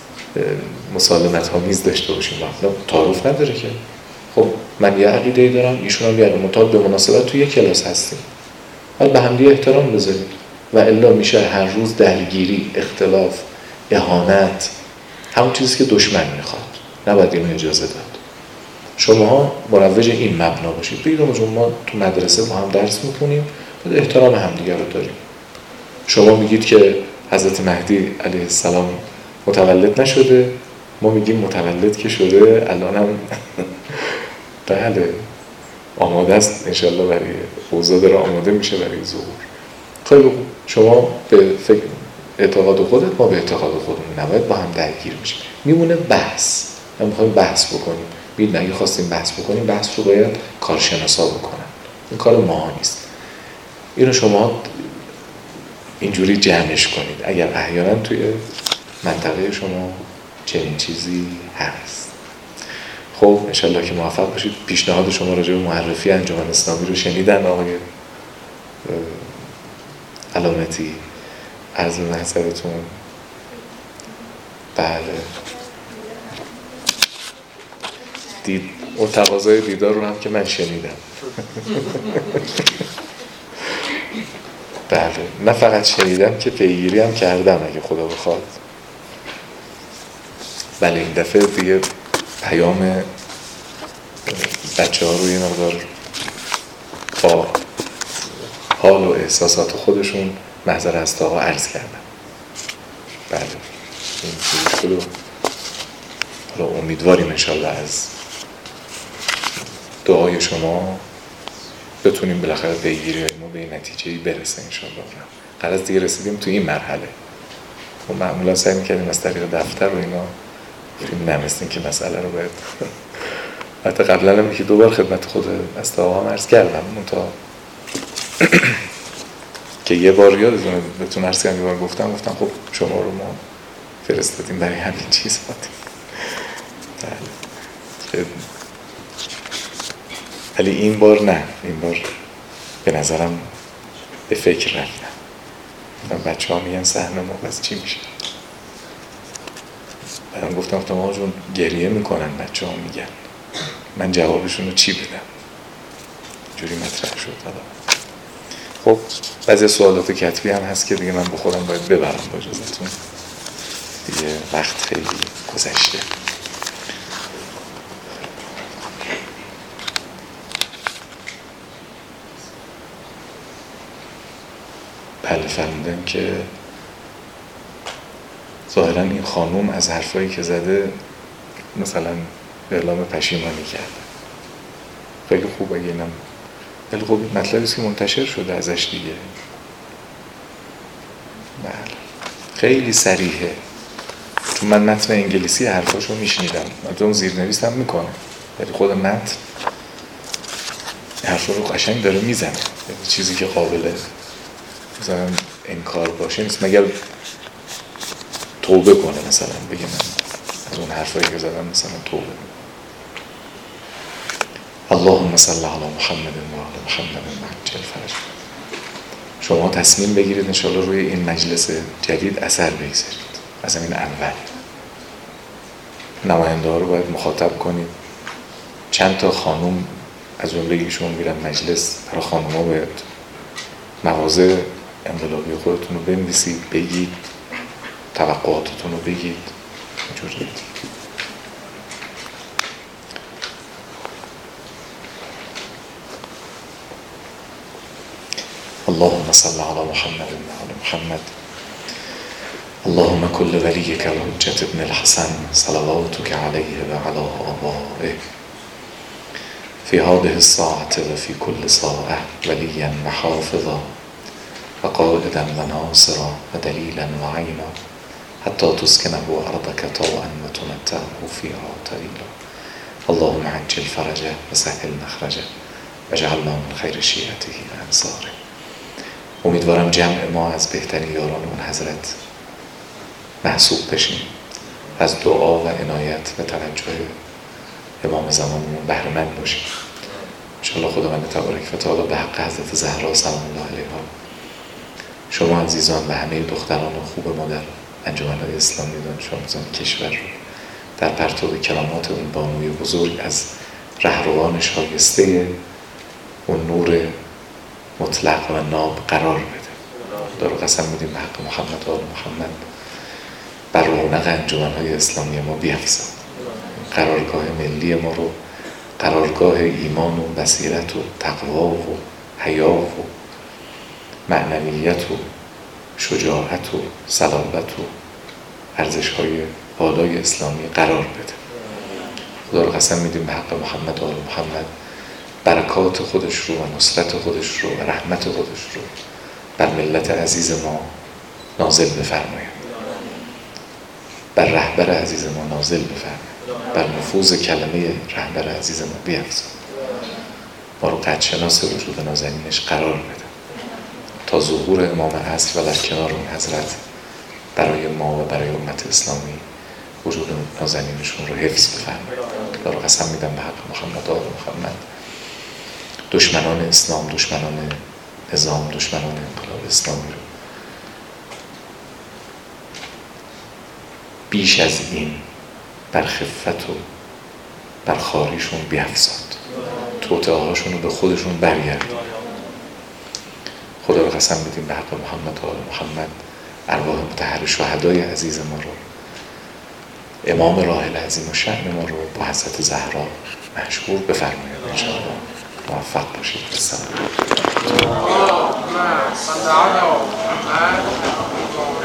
مسالمت آمیز داشته باشیم. ما تعارف نداره که خب من یه عقیده‌ای دارم، ایشون هم یه مطابق به مناسبت تو یک کلاس هستیم. باید به هم دیگه احترام بذاریم و الا میشه هر روز درگیری، اختلاف، اهانت، همون چیزی که دشمن میخواد. نباید اینو اجازه داد. شما مروج این مبنا باشید. بگید ما تو مدرسه با هم درس میکنیم، باید احترام همدیگه رو داریم. شما میگید که حضرت مهدی علیه السلام متولد نشده، ما میگیم متولد که شده، الان هم بله آماده است انشالله برای اوضاع داره آماده میشه برای ظهور. خیلی خوب، شما به فکر اعتقاد خودت، ما به اعتقاد خودمون، نباید با هم درگیر میشه. میمونه بحث. ما میخوایم بحث بکنیم. ببین اگه خواستیم بحث بکنیم، بحث رو باید کارشناسا بکنن. این کار ما نیست. اینو شما اینجوری جمعش کنید. اگر احیانا توی منطقه شما چنین چیزی هست. خب انشالله که موفق باشید. پیشنهاد شما راجع به معرفی انجمن اسلامی رو شنیدن آقای علامتی. عرض محضرتون. بله دید اون تقاضای دیدار رو هم که من شنیدم. بله نه فقط شنیدم که پیگیری هم کردم اگه خدا بخواد. بله این دفعه دیگه پیام بچه ها رو یه مقدار با حال و احساسات خودشون محضر هست آقا عرض کردم. بله این فروش رو امیدواریم انشالله از دعای شما بتونیم بالاخره پیگیری ما به این نتیجه‌ای برسه انشالله. قرار دیگه رسیدیم تو این مرحله. ما معمولا سعی می‌کردیم از طریق دفتر و اینا بریم نمیستیم که مسئله رو باید حتی قبلا هم که دوبار خدمت خود استاوا هم عرض کردم منتها که یه بار یادتونه بهتون عرض کردم یه بار گفتم گفتم خب شما رو ما فرستادیم برای همین چیز باتیم. ولی این بار نه، این بار به نظرم به فکر رفتم. بچه ها میگن سهم ما بس چی میشه؟ بعدم گفتم گفتم آقا جون گریه میکنن بچه ها میگن من جوابشون رو چی بدم؟ جوری مطرح شد. خب بعضی سوالات کتبی هم هست که دیگه من با خودم باید ببرم با اجازتون، دیگه وقت خیلی گذشته. بله فرمودن که ظاهرا این خانوم از حرفایی که زده مثلا اعلام پشیمانی کرده. خیلی خوبه اینم، خیلی خوب مطلبیست که منتشر شده ازش دیگه. بله خیلی صریحه، چون من متن انگلیسی حرفاشو میشنیدم، من زیرنویس هم میکنم ولی خود متن حرفا رو قشنگ داره میزنه. چیزی که قابله مثلا انکار باشه نیست، مگر توبه کنه مثلا بگه من از اون حرفایی که زدم مثلا توبه. اللهم صل علی محمد و آل محمد عجل فرج. شما تصمیم بگیرید انشاءالله روی این مجلس جدید اثر بگذارید از همین اول. نماینده ها رو باید مخاطب کنید. چند تا خانوم از جمله ایشون میرن مجلس، برای خانوم ها باید مواضع انقلابی خودتون رو بنویسید، بگید توقعاتتون رو بگید اینجوری. اللهم صل على محمد و آل محمد. اللهم كل وليك الحجة ابن الحسن صلواتك عليه وعلى آبائه في هذه الساعة وفي كل ساعة وليا وحافظا وقائدا وناصرا ودليلا وعينا حتى تسكنه أرضك طوعا وتمتعه فيها طويلا. اللهم عجل فرجه وسهل مخرجه واجعلنا من خیر شیعته و انصاره. امیدوارم جمع ما از بهترین یاران اون حضرت محسوب بشیم، از دعا و عنایت و توجه امام زمانمون بهره مند باشیم انشاءالله. خداوند تبارک و تعالی به حق حضرت زهرا سلام الله علیها، شما عزیزان و همه دختران خوب ما در انجمن‌های اسلامی دانش آموزان کشور رو در پرتو کلمات اون بانوی بزرگ از رهروان شایسته اون نور مطلق و ناب قرار بده. دارو قسم میدیم به حق محمد و آل محمد بر رونق انجمن‌های اسلامی ما بیفزا. قرارگاه ملی ما رو قرارگاه ایمان و بصیرت و تقوا و حیا و معنویت و شجاعت و صلابت و ارزش‌های بالای اسلامی قرار بده. خدا رو قسم میدیم به حق محمد و آل محمد برکات خودش رو و نصرت خودش رو و رحمت خودش رو بر ملت عزیز ما نازل بفرماید، بر رهبر عزیز ما نازل بفرماید، بر نفوذ کلمه رهبر عزیز ما بیفزا. ما رو قدرشناس وجود نازنینش قرار بده تا ظهور امام عصر و در کنار اون حضرت برای ما و برای امت اسلامی وجود نازنینشون رو حفظ بفرماید. خدا رو قسم میدم به حق محمد و آل محمد دشمنان اسلام، دشمنان نظام، دشمنان انقلاب اسلامی رو بیش از این بر خفت و بر خاریشون بیفزاد، توطئه هاشون رو به خودشون برگردون. خدا رو قسم میدیم به حق محمد و آل محمد ارواح مطهر شهدای عزیز ما رو امام راحل عظیم و شأن ما رو با حضرت زهرا مشهور بفرمایید انشاءالله. موفق باشید. السلام.